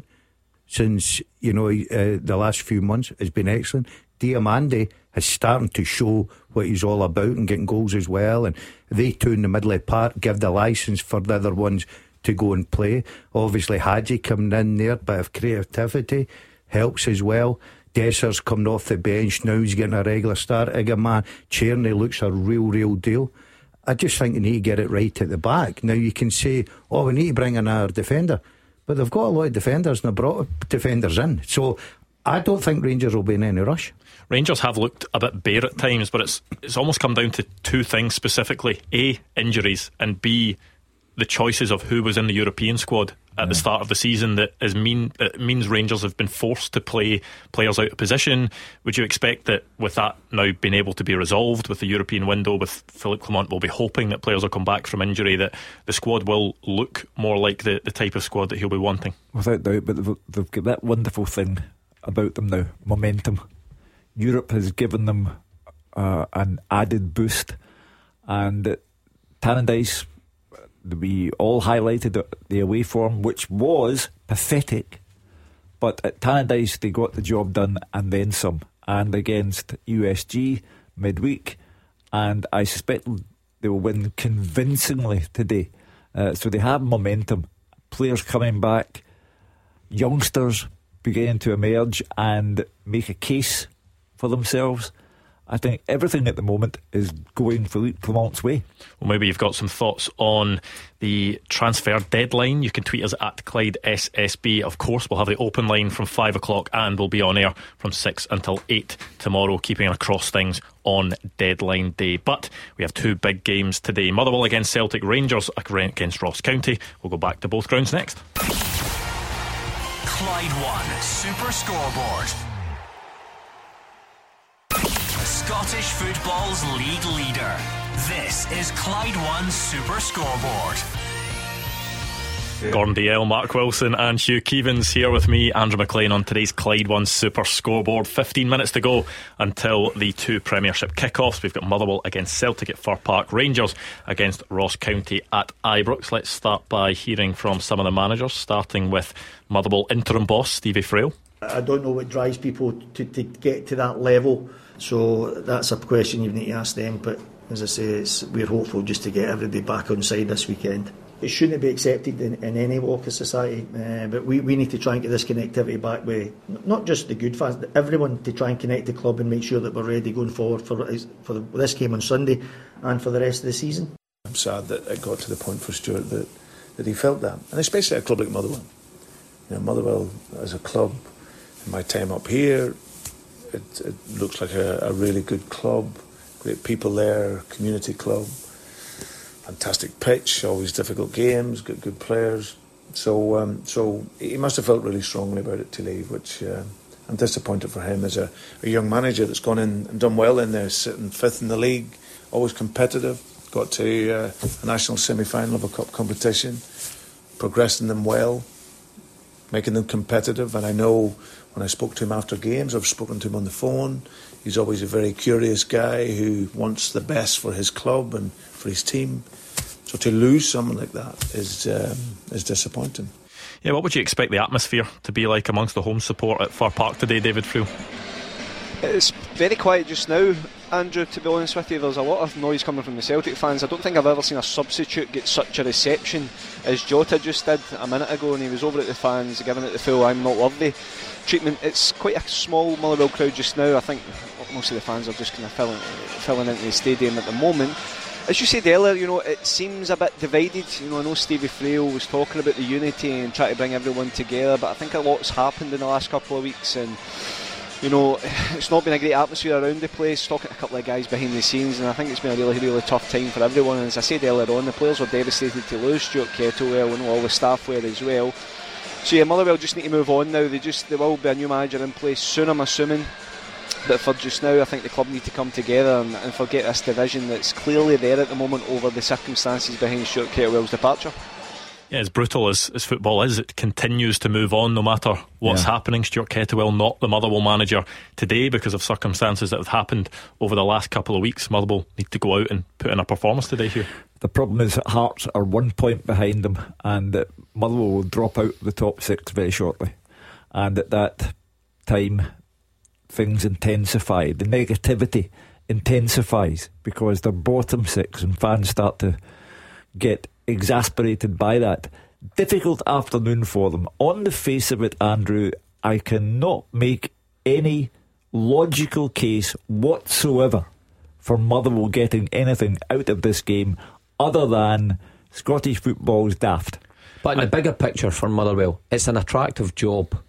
since you know uh, the last few months, has been excellent. Diamande is starting to show what he's all about and getting goals as well. And they two in the middle of the park give the licence for the other ones to go and play. Obviously Hadji coming in there, bit of creativity helps as well. Desser's coming off the bench now, he's getting a regular start. Igaman, Tierney looks a real real deal. I just think they need to get it right at the back. Now you can say, oh, we need to bring in our defender, but they've got a lot of defenders and they've brought defenders in. So I don't think Rangers will be in any rush. Rangers have looked a bit bare at times, but it's it's almost come down to two things specifically: A, injuries, and B, the choices of who was in the European squad at yeah. the start of the season. That is mean it means Rangers have been forced to play players out of position. Would you expect that with that now being able to be resolved with the European window, with Philippe Clement, will be hoping that players will come back from injury, that the squad will look more like the, the type of squad that he'll be wanting? Without doubt, but they've, they've got that wonderful thing about them now, momentum. Europe has given them uh, an added boost, and Tannadice, we all highlighted the away form, which was pathetic, but at Tannadice they got the job done and then some, and against U S G midweek, and I suspect they will win convincingly today. Uh, so they have momentum, players coming back, youngsters beginning to emerge and make a case for themselves. I think everything at the moment is going Philippe Clement's way. Well, maybe you've got some thoughts on the transfer deadline. You can tweet us at Clyde S S B. Of course, we'll have the open line from five o'clock and we'll be on air from six until eight tomorrow, keeping across things on deadline day. But we have two big games today: Motherwell against Celtic, Rangers against Ross County. We'll go back to both grounds next. Clyde One Super Scoreboard. Scottish football's league leader. This is Clyde One Super Scoreboard. Gordon Dalziel, Mark Wilson and Hugh Keevins here with me, Andrew McLean, on today's Clyde One Super Scoreboard. fifteen minutes to go until the two Premiership kickoffs. We've got Motherwell against Celtic at Fir Park, Rangers against Ross County at Ibrox. Let's start by hearing from some of the managers, starting with Motherwell interim boss Stevie Frail. I don't know what drives people to, to get to that level, so that's a question you need to ask them. But as I say, it's, we're hopeful just to get everybody back on side this weekend. It shouldn't be accepted in, in any walk of society, uh, but we, we need to try and get this connectivity back with not just the good fans, but everyone, to try and connect the club and make sure that we're ready going forward for, for the, this game on Sunday and for the rest of the season. I'm sad that it got to the point for Stuart that, that he felt that, and especially at a club like Motherwell. You know, Motherwell as a club, in my time up here, it, it looks like a, a really good club, great people there, community club. Fantastic pitch, always difficult games, good good players. So um, so he must have felt really strongly about it to leave, which uh, I'm disappointed for him as a, a young manager that's gone in and done well in there, sitting fifth in the league, always competitive, got to uh, a national semi-final of a cup competition, progressing them well, making them competitive. And I know when I spoke to him after games, I've spoken to him on the phone, he's always a very curious guy who wants the best for his club and for his team. So to lose someone like that is um, is disappointing. Yeah, what would you expect the atmosphere to be like amongst the home support at Fir Park today, David Friel? It's very quiet just now, Andrew, to be honest with you. There's a lot of noise coming from the Celtic fans. I don't think I've ever seen a substitute get such a reception as Jota just did a minute ago, and he was over at the fans giving it the full "I'm not worthy" treatment. It's quite a small Motherwell crowd just now. I think most of the fans are just kind of filling, filling into the stadium at the moment. As you said earlier, you know, it seems a bit divided. You know, I know Stevie Frail was talking about the unity and trying to bring everyone together, but I think a lot's happened in the last couple of weeks, and you know, it's not been a great atmosphere around the place. Talking to a couple of guys behind the scenes, and I think it's been a really, really tough time for everyone. And as I said earlier on, the players were devastated to lose Stuart Kettlewell, and all the staff were as well. So yeah, Motherwell just need to move on now. They just there will be a new manager in place soon, I'm assuming. But for just now, I think the club need to come together and, and forget this division that's clearly there at the moment over the circumstances behind Stuart Kettlewell's departure. Yeah, as brutal as, as football is, it continues to move on no matter what's yeah. happening. Stuart Kettlewell not the Motherwell manager today because of circumstances that have happened over the last couple of weeks. Motherwell need to go out and put in a performance today here. The problem is that Hearts are one point behind them, and that Motherwell will drop out of the top six very shortly, and at that time things intensify. The negativity intensifies because they're bottom six, and fans start to get exasperated by that. Difficult afternoon for them. On the face of it, Andrew, I cannot make any logical case whatsoever for Motherwell getting anything out of this game other than Scottish football's daft. But in the bigger picture for Motherwell, it's an attractive job.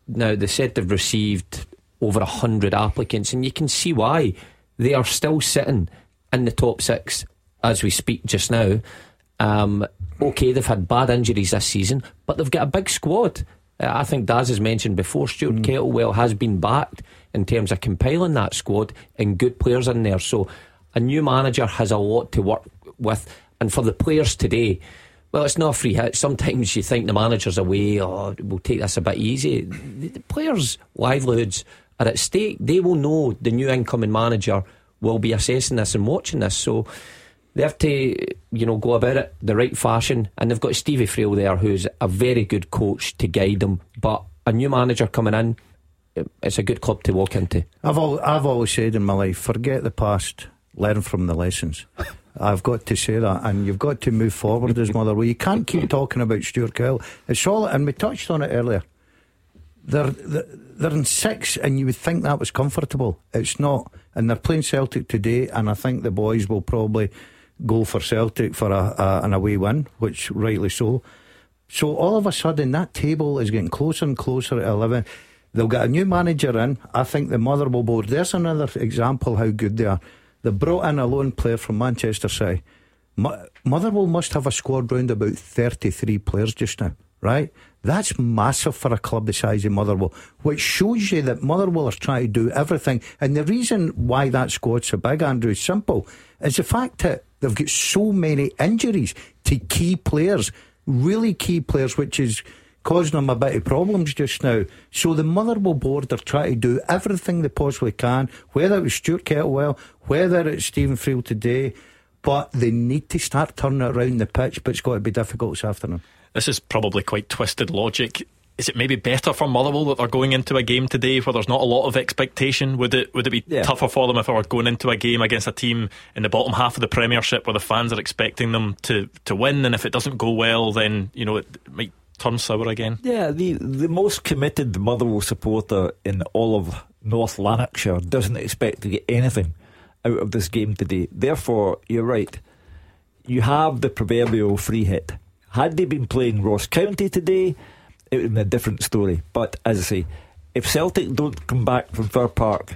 Now they said they've received over a hundred applicants, and you can see why. They are still sitting in the top six as we speak just now. Um, okay, they've had bad injuries this season, but they've got a big squad. uh, I think Daz has mentioned before, Stuart mm. Kettlewell has been backed in terms of compiling that squad and good players in there. So a new manager has a lot to work with. And for the players today, well, it's not a free hit. Sometimes you think the manager's away, oh, we'll take this a bit easy. The, the players' livelihoods are at stake. They will know the new incoming manager will be assessing this and watching this. So they have to, you know, go about it the right fashion. And they've got Stevie Frail there, who's a very good coach to guide them. But a new manager coming in, it's a good club to walk into. I've al- I've always said in my life, forget the past, learn from the lessons. I've got to say that, and you've got to move forward as Motherwell. You can't keep talking about Stuart Kettlewell. It's all, and we touched on it earlier. They're, they're in six, and you would think that was comfortable. It's not, and they're playing Celtic today, and I think the boys will probably go for Celtic for a, a, an away win, which rightly so. So all of a sudden, that table is getting closer and closer at eleven. They'll get a new manager in. I think the Motherwell board, there's another example how good they are. They brought in a lone player from Manchester City. Motherwell must have a squad round about thirty-three players just now, right? That's massive for a club the size of Motherwell, which shows you that Motherwell are trying to do everything. And the reason why that squad's so big, Andrew, is simple. It's the fact that they've got so many injuries to key players, really key players, which is causing them a bit of problems just now. So the Motherwell board are trying to do everything they possibly can, whether it was Stuart Kettlewell, whether it's Stephen Frail today, but they need to start turning it around the pitch. But it's got to be difficult this afternoon. This is probably quite twisted logic. Is it maybe better for Motherwell that they're going into a game today where there's not a lot of expectation? Would it would it be yeah. tougher for them if they were going into a game against a team in the bottom half of the Premiership where the fans are expecting them to, to win, and if it doesn't go well, then, you know, it might turn sour again? Yeah, the, the most committed Motherwell supporter in all of North Lanarkshire doesn't expect to get anything out of this game today. Therefore, you're right, you have the proverbial free hit. Had they been playing Ross County today, it would have been a different story. But as I say, if Celtic don't come back from Fir Park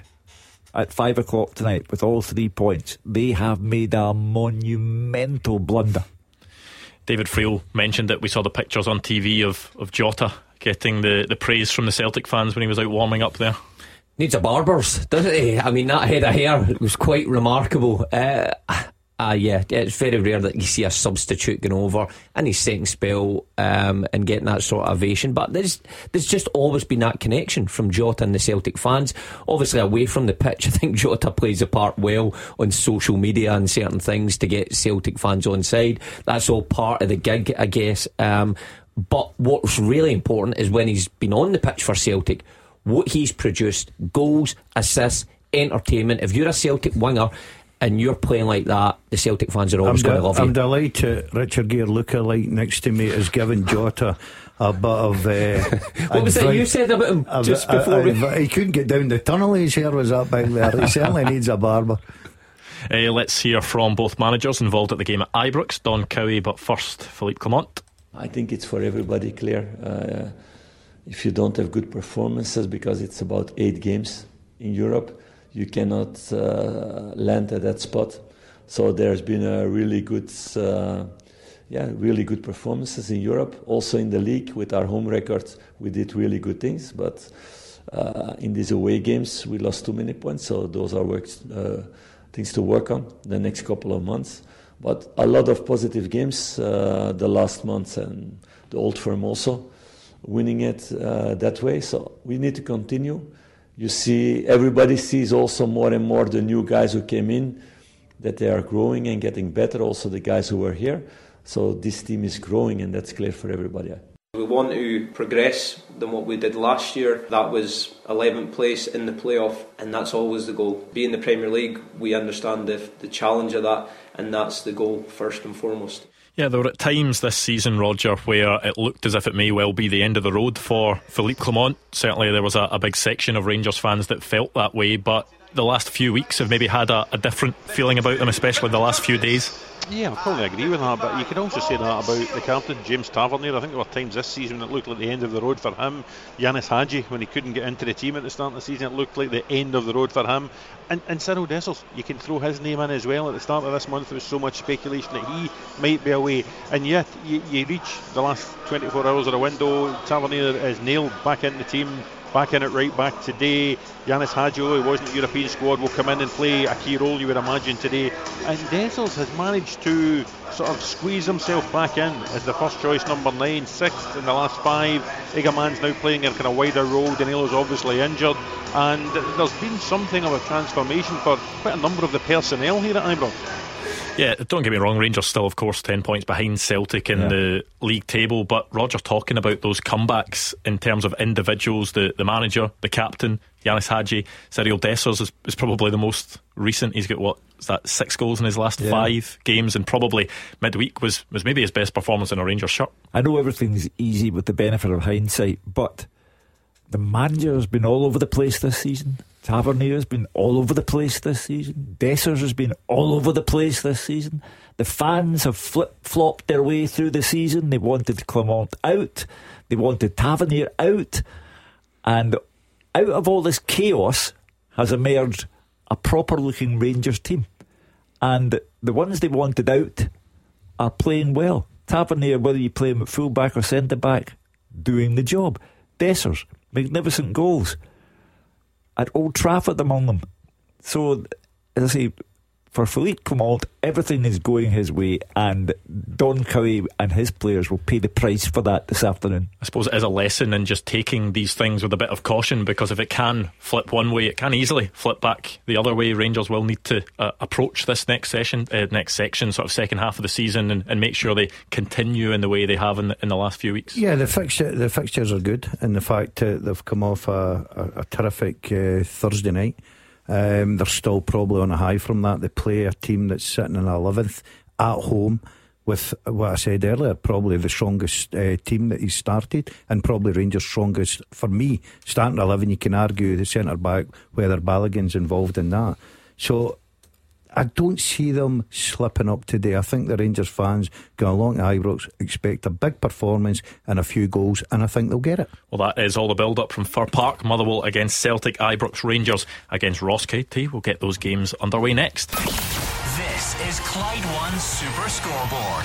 at five o'clock tonight with all three points, they have made a monumental blunder. David Frail mentioned that we saw the pictures on T V of, of Jota getting the, the praise from the Celtic fans when he was out warming up there. Needs a barber's, doesn't he? I mean, that head of hair was quite remarkable. Uh, uh, yeah, it's very rare that you see a substitute going over in his second spell um, and getting that sort of ovation. But there's there's just always been that connection from Jota and the Celtic fans. Obviously, away from the pitch, I think Jota plays a part well on social media and certain things to get Celtic fans on side. That's all part of the gig, I guess. Um, but what's really important is when he's been on the pitch for Celtic, what he's produced: goals, assists, entertainment. If you're a Celtic winger and you're playing like that, the Celtic fans are always going to love you. I'm delighted Richard Gere lookalike next to me is giving Jota a bit of uh, what was it you said about him a, just before a, a, we... He couldn't get down the tunnel, his hair was up big there. He certainly needs a barber. Uh, let's hear from both managers involved at the game at Ibrox, Don Cowie, but first Philippe Clement. I think it's for everybody clear, uh, if you don't have good performances, because it's about eight games in Europe, you cannot uh, land at that spot. So there's been a really good, uh, yeah, really good performances in Europe. Also in the league, with our home record, we did really good things. But uh, in these away games, we lost too many points. So those are work, uh, things to work on the next couple of months. But a lot of positive games uh, the last months, and the Old Firm also winning it uh, that way. So we need to continue. You see, everybody sees also more and more the new guys who came in, that they are growing and getting better, also the guys who were here. So this team is growing, and that's clear for everybody. We want to progress than what we did last year. That was eleventh place in the playoff, and that's always the goal. Being in the Premier League, we understand the, the challenge of that, and that's the goal first and foremost. Yeah, there were at times this season, Roger, where it looked as if it may well be the end of the road for Philippe Clement. Certainly there was a, a big section of Rangers fans that felt that way, but the last few weeks have maybe had a, a different feeling about them, especially the last few days? Yeah, I probably agree with that, but you could also say that about the captain, James Tavernier. I think there were times this season when it looked like the end of the road for him. Yanis Hadji, when he couldn't get into the team at the start of the season, it looked like the end of the road for him. And, and Cyril Dessers, you can throw his name in as well. At the start of this month, there was so much speculation that he might be away, and yet you, you reach the last twenty-four hours of the window. Tavernier is nailed back in the team, back in it right back today. Yanis Hadji, who wasn't the European squad, will come in and play a key role, you would imagine, today. And Dessers has managed to sort of squeeze himself back in as the first choice number nine, sixth in the last five. Igaman's now playing a kind of wider role. Danilo's obviously injured, and there's been something of a transformation for quite a number of the personnel here at Ibrox. Yeah, don't get me wrong, Rangers still, of course, ten points behind Celtic in yeah. the league table, but Roger talking about those comebacks in terms of individuals, the, the manager, the captain, Yanis Hadji, Cyril Dessers is, is probably the most recent. He's got, what, is that six goals in his last yeah. five games, and probably midweek was, was maybe his best performance in a Rangers shirt. I know everything's easy with the benefit of hindsight, but the manager has been all over the place this season. Tavernier has been all over the place this season. Dessers has been all over the place this season. The fans have flip-flopped their way through the season. They wanted Clement out. They wanted Tavernier out. And out of all this chaos has emerged a proper-looking Rangers team. And the ones they wanted out are playing well. Tavernier, whether you play him at full-back or centre-back, doing the job. Dessers, magnificent goals at Old Trafford among them. So, as I say, for Philippe Clement, everything is going his way, and Don Cowie and his players will pay the price for that this afternoon. I suppose it is a lesson in just taking these things with a bit of caution, because if it can flip one way, it can easily flip back the other way. Rangers will need to uh, approach this next session, uh, next section, sort of second half of the season, and, and make sure they continue in the way they have in the, in the last few weeks. Yeah, the fixture, the fixtures are good, and the fact uh, they've come off a, a, a terrific uh, Thursday night. Um, they're still probably on a high from that. They play a team that's sitting in eleventh at home with what I said earlier, probably the strongest uh, team that he's started, and probably Rangers' strongest, for me, starting eleven. You can argue the centre back, whether Balogun's involved in that. So I don't see them slipping up today. I think the Rangers fans going along to Ibrox expect a big performance and a few goals, and I think they'll get it. Well, that is all the build up from Fir Park. Motherwell against Celtic, Ibrox Rangers against Ross County. We'll get those games underway next. This is Clyde One Super Scoreboard.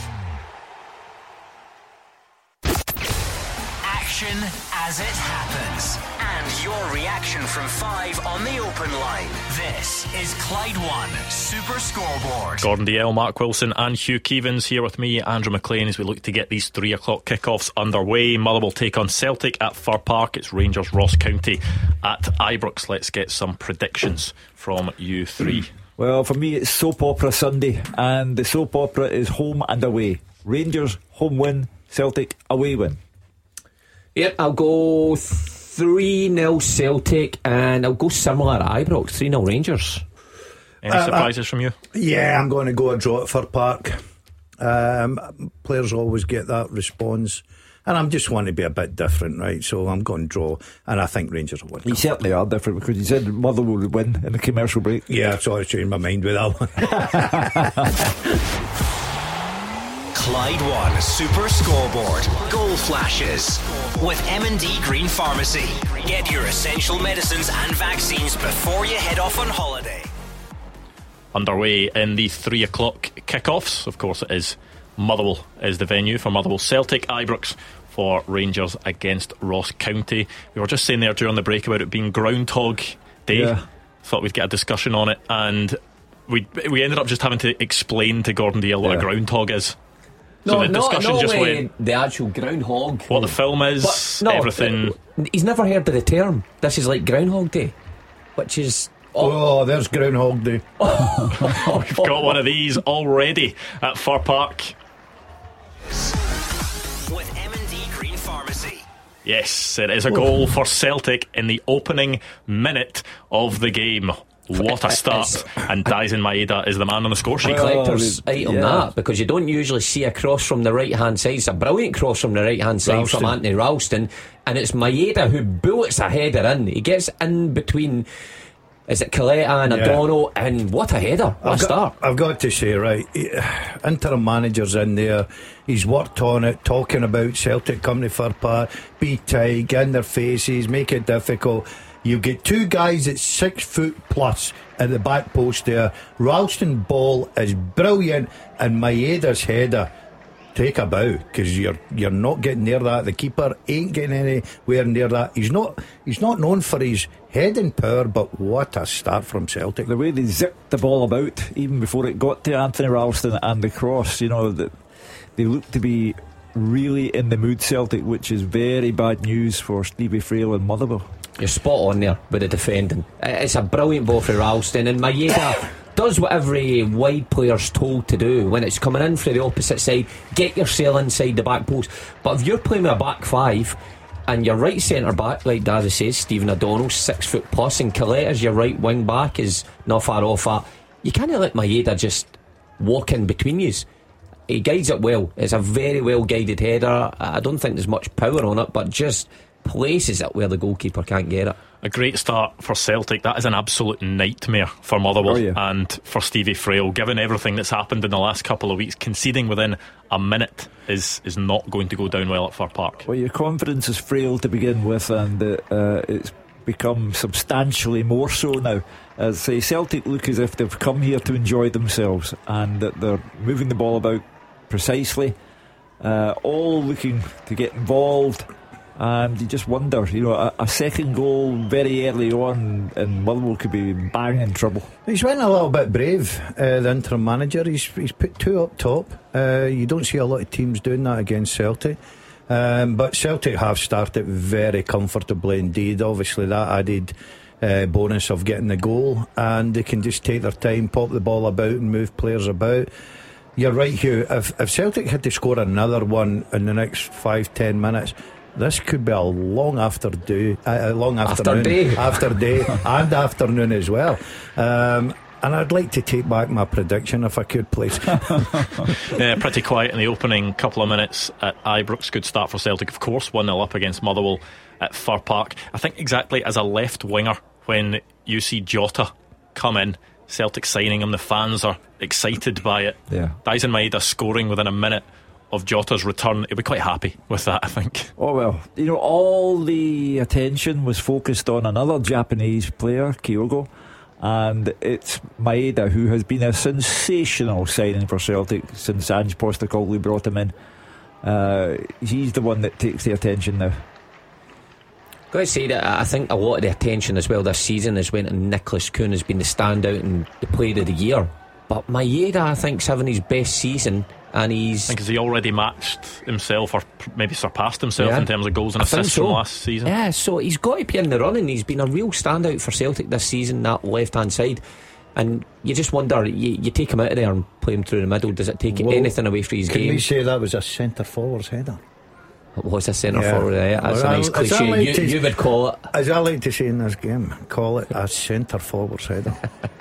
Action as it happens, and your reaction from five on the open line. This is Clyde One Super Scoreboard. Gordon Dalziel, Mark Wilson and Hugh Keevins here with me, Andrew McLean, as we look to get these three o'clock kickoffs underway. Motherwell take on Celtic at Fir Park. It's Rangers Ross County at Ibrox. Let's get some predictions from you three. Well, for me it's soap opera Sunday, and the soap opera is home and away. Rangers home win, Celtic away win. Yep, I'll go three nil Celtic, and I'll go similar at Ibrox, three nil Rangers. Any uh, surprises uh, from you? Yeah, I'm going to go a draw at Fir Park. Um, players always get that response, and I'm just want to be a bit different, right? So I'm going to draw, and I think Rangers will win. You certainly are different, because you said Motherwell would win in the commercial break. Yeah, sorry, I changed my mind with that one. Clyde One Super Scoreboard. Goal flashes with M and D Green Pharmacy. Get your essential medicines and vaccines before you head off on holiday. Underway in the three o'clock kickoffs. Of course, it is Motherwell is the venue for Motherwell Celtic, Ibrox for Rangers against Ross County. We were just saying there during the break about it being Groundhog Day. Yeah. Thought we'd get a discussion on it, and we we ended up just having to explain to Gordon Dalziel what yeah. a groundhog is. So no, the discussion no, no just way went the actual groundhog. What the film is, no, everything. He's never heard of the term. This is like Groundhog Day, which is. Oh, oh there's Groundhog Day. We've got one of these already at Fir Park. With M and D Green Pharmacy. Yes, it is a goal for Celtic in the opening minute of the game. What a start. And Daisen Maeda is the man on the score sheet. Collector's item yeah. that, because you don't usually see a cross from the right hand side. It's a brilliant cross from the right hand side Ralston. from Anthony Ralston, and it's Maeda who bullets a header in. He gets in between Is it Coletta and Yeah. Adorno? And what a header! What a I've start! got, I've got to say, right, he- interim manager's in there. He's worked on it, talking about Celtic coming to Fir Park, be tight, get in their faces, make it difficult. You get two guys at six foot plus at the back post there. Ralston ball is brilliant, and Maeda's header. Take a bow, because you're you're not getting near that. The keeper ain't getting anywhere near that. He's not he's not known for his heading power, but what a start from Celtic. The way they zipped the ball about, even before it got to Anthony Ralston and the cross, you know, that they look to be really in the mood, Celtic, which is very bad news for Stevie Frail and Motherwell. You're spot on there with the defending. It's a brilliant ball for Ralston, and Maeda does what every wide player's told to do when it's coming in for the opposite side. Get your sail inside the back post. But if you're playing with a back five and your right centre back, like Dazza says, Stephen O'Donnell, six foot plus, and Coletta's your right wing back is not far off that, you can't let Maeda just walk in between you. He guides it well. It's a very well guided header. I don't think there's much power on it, but just places it where the goalkeeper can't get it. A great start for Celtic. That is an absolute nightmare for Motherwell. Oh, yeah. And for Stevie Frail, given everything that's happened in the last couple of weeks, conceding within a minute is is not going to go down well at Fir Park. Well, your confidence is frail to begin with, and uh, uh, it's become substantially more so now. As say, Celtic look as if they've come here to enjoy themselves, and that they're moving the ball about precisely, uh, all looking to get involved. And you just wonder, you know, a, a second goal very early on and Motherwell could be bang in trouble. He's went a little bit brave, uh, the interim manager. He's he's put two up top. Uh, you don't see a lot of teams doing that against Celtic. Um, but Celtic have started very comfortably indeed. Obviously that added uh, bonus of getting the goal, and they can just take their time, pop the ball about and move players about. You're right, Hugh. If, if Celtic had to score another one in the next five, ten minutes, this could be a long after do, uh, a long afternoon, after day, after day and afternoon as well. Um, and I'd like to take back my prediction if I could, please. Yeah, pretty quiet in the opening couple of minutes at Ibrox. Good start for Celtic, of course. one nil up against Motherwell at Fir Park. I think exactly as a left winger, when you see Jota come in, Celtic signing him, the fans are excited by it. Yeah. Daisen Maeda scoring within a minute of Jota's return, he'll be quite happy with that, I think. Oh well, you know, all the attention was focused on another Japanese player, Kyogo, and it's Maeda, who has been a sensational signing for Celtic since Ange Postecoglou brought him in. Uh, he's the one that takes the attention now. Got to say that I think a lot of the attention as well this season has went on Nicholas Kuhn has been the standout and the player of the year. But Maeda, I think, is having his best season, and he's. I think has he already matched himself or maybe surpassed himself Yeah. in terms of goals and I think assists so. from last season? Yeah, so he's got to be in the running. He's been a real standout for Celtic this season, that left hand side. And you just wonder, you, you take him out of there and play him through the middle, does it take Well, anything away from his can game? we say that was a centre forward's header? It was a centre Yeah. forward, yeah, that's Well, a nice as I cliche. like You, to- you would call it. As I like to say in this game, call it a centre forward's header.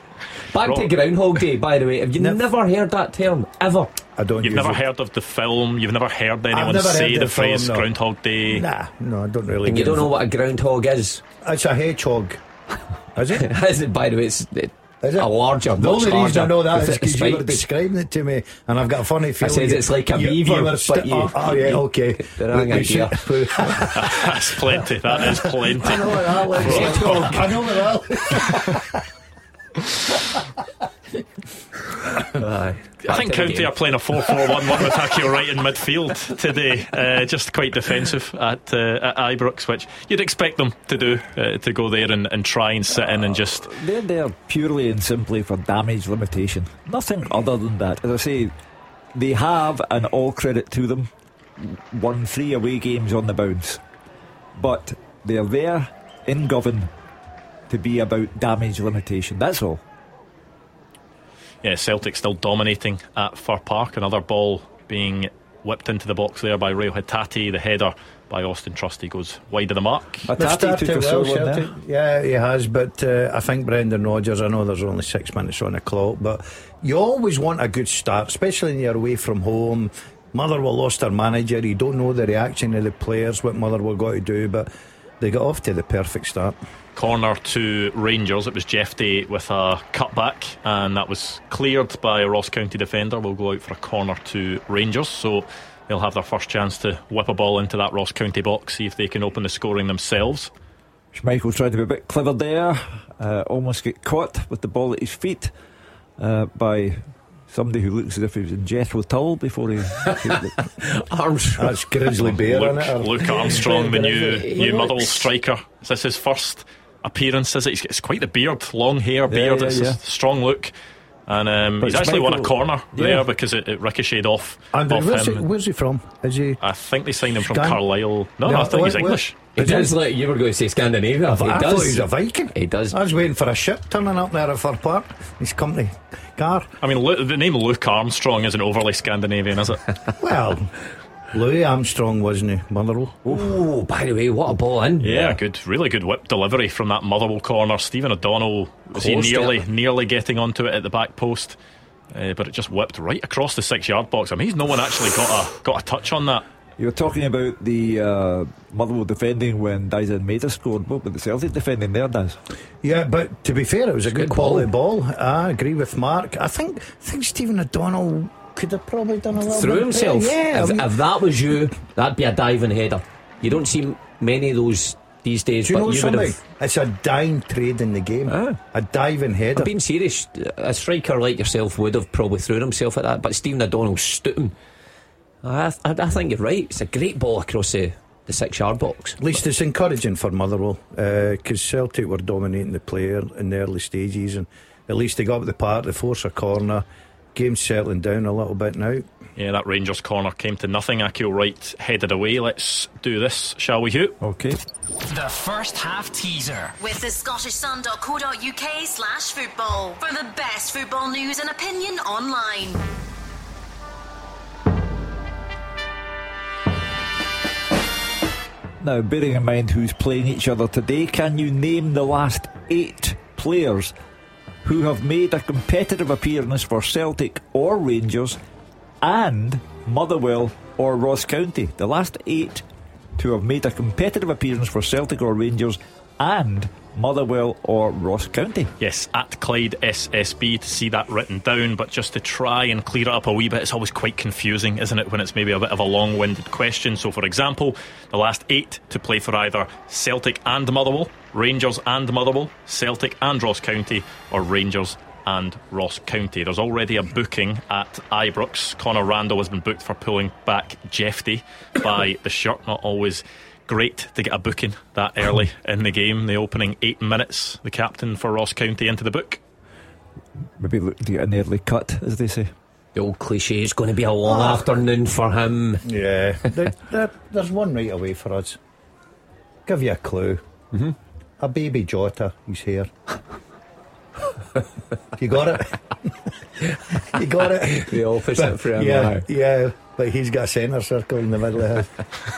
Back to Groundhog Day, by the way. Have you Nev- never heard that term ever? I don't. You've use never it. heard of the film, you've never heard anyone never say heard the the film, phrase no. Groundhog Day. Nah, no, I don't really. And you get don't know it. what a groundhog is? It's a hedgehog. Is it? Is it, by the way, it's it, Is it? a larger, The much only reason I larger know that with is the because you were spikes. describing it to me, and I've got a funny feeling. says you- it's like a you- beaver, you were but sti- you- oh, oh yeah, okay. The wrong We idea. should- That's plenty, that is plenty. I know what that looks like. I know what that. Aye. I think Back to the County game. are playing a four four one one with Akio right in midfield today. Uh, just quite defensive at, uh, at Ibrox, which you'd expect them to do, uh, to go there and, and try and sit in and just. They're there purely and simply for damage limitation. Nothing other than that. As I say, they have, and all credit to them, won three away games on the bounce. But they're there in Govan to be about damage limitation. That's all. Yeah, Celtic still dominating at Fir Park. Another ball being whipped into the box there by Rio Hitati. The header by Austin Trusty goes wide of the mark. They've Hitati started took a well, solo one Celtic. Yeah, he has, but uh, I think Brendan Rodgers, I know there's only six minutes on the clock, but you always want a good start, especially when you're away from home. Motherwell lost their manager. You don't know the reaction of the players, what Motherwell got to do, but They got off to the perfect start. Corner to Rangers. It was Jeffy with a cutback, and that was cleared by a Ross County defender. Will go out for a corner to Rangers, so they'll have their first chance to whip a ball into that Ross County box, see if they can open the scoring themselves. Schmeichel tried to be a bit clever there, uh, almost get caught with the ball at his feet uh, by somebody who looks as if he was in Jethro Tull before he Armstrong. That's Grizzly Bear, Luke, isn't it? Luke Armstrong, the new, He new looks- Motherwell striker. Is this his first appearance? Is it? He's, it's quite the beard, long hair, beard. yeah, It's yeah. a strong look. And um, But he's actually won a Schmeichel- corner yeah. there because it, it ricocheted off, Andrew, off where's, he, him. where's he from? Is he? I think they signed him from Scan- Carlisle. No, no, No, I think he's where- English. He does like you were going to say Scandinavia. I he thought does. he was a Viking. He does. I was waiting for a ship turning up there at Fir Park. His company car. I mean, Lu- the name Luke Armstrong isn't overly Scandinavian, is it? Well, Louis Armstrong, wasn't he? Motherwell. Oh, by the way, what a ball in! Yeah, good, really good whip delivery from that Motherwell corner. Stephen O'Donnell was he Close to nearly, it. nearly getting onto it at the back post, uh, but it just whipped right across the six-yard box. Amazed no one actually got a got a touch on that. You were talking about the uh, Motherwell defending when Dyson Maida scored. What about the Celtic defending there, Daz? Yeah, but to be fair, it was a good, good quality ball. ball. I agree with Mark. I think I think Stephen O'Donnell could have probably done a little Threw bit himself. better. Yeah, if, I mean, if that was you, that'd be a diving header. You don't see many of those these days. do you but know you would something? have. It's a dying trade in the game. Ah. A diving header. I'm being serious. A striker like yourself would have probably thrown himself at that, but Stephen O'Donnell stood him. I, I, I think you're right. It's a great ball across the, the six-yard box. At least it's encouraging for Motherwell because Celtic were dominating the player in the early stages, and at least they got up the park, they forced a corner. Game's settling down a little bit now. Yeah, that Rangers corner came to nothing. Akil Wright headed away. Let's do this, shall we, Hugh? Okay. The first half teaser. With the Scottish Sun dot co dot U K slash football for the best football news and opinion online. Now, bearing in mind who's playing each other today, can you name the last eight players who have made a competitive appearance for Celtic or Rangers and Motherwell or Ross County? The last eight to have made a competitive appearance for Celtic or Rangers and Motherwell or Ross County. Yes, at Clyde S S B to see that written down, but just to try and clear it up a wee bit, it's always quite confusing, isn't it, when it's maybe a bit of a long-winded question. So for example, the last eight to play for either Celtic and Motherwell, Rangers and Motherwell, Celtic and Ross County, or Rangers and Ross County. There's already a booking at Ibrox. Conor Randall has been booked for pulling back Jeffy by the shirt. Not always great to get a booking that early in the game. The opening eight minutes, the captain for Ross County into the book. Maybe look to get an early cut, as they say. The old cliche is going to be a long afternoon for him. Yeah, there, there, there's one right away for us. Give you a clue. Mm-hmm. A baby Jota, he's here. You got it? You got it? The opposite But, for him. yeah, now. yeah, but he's got a centre circle in the middle of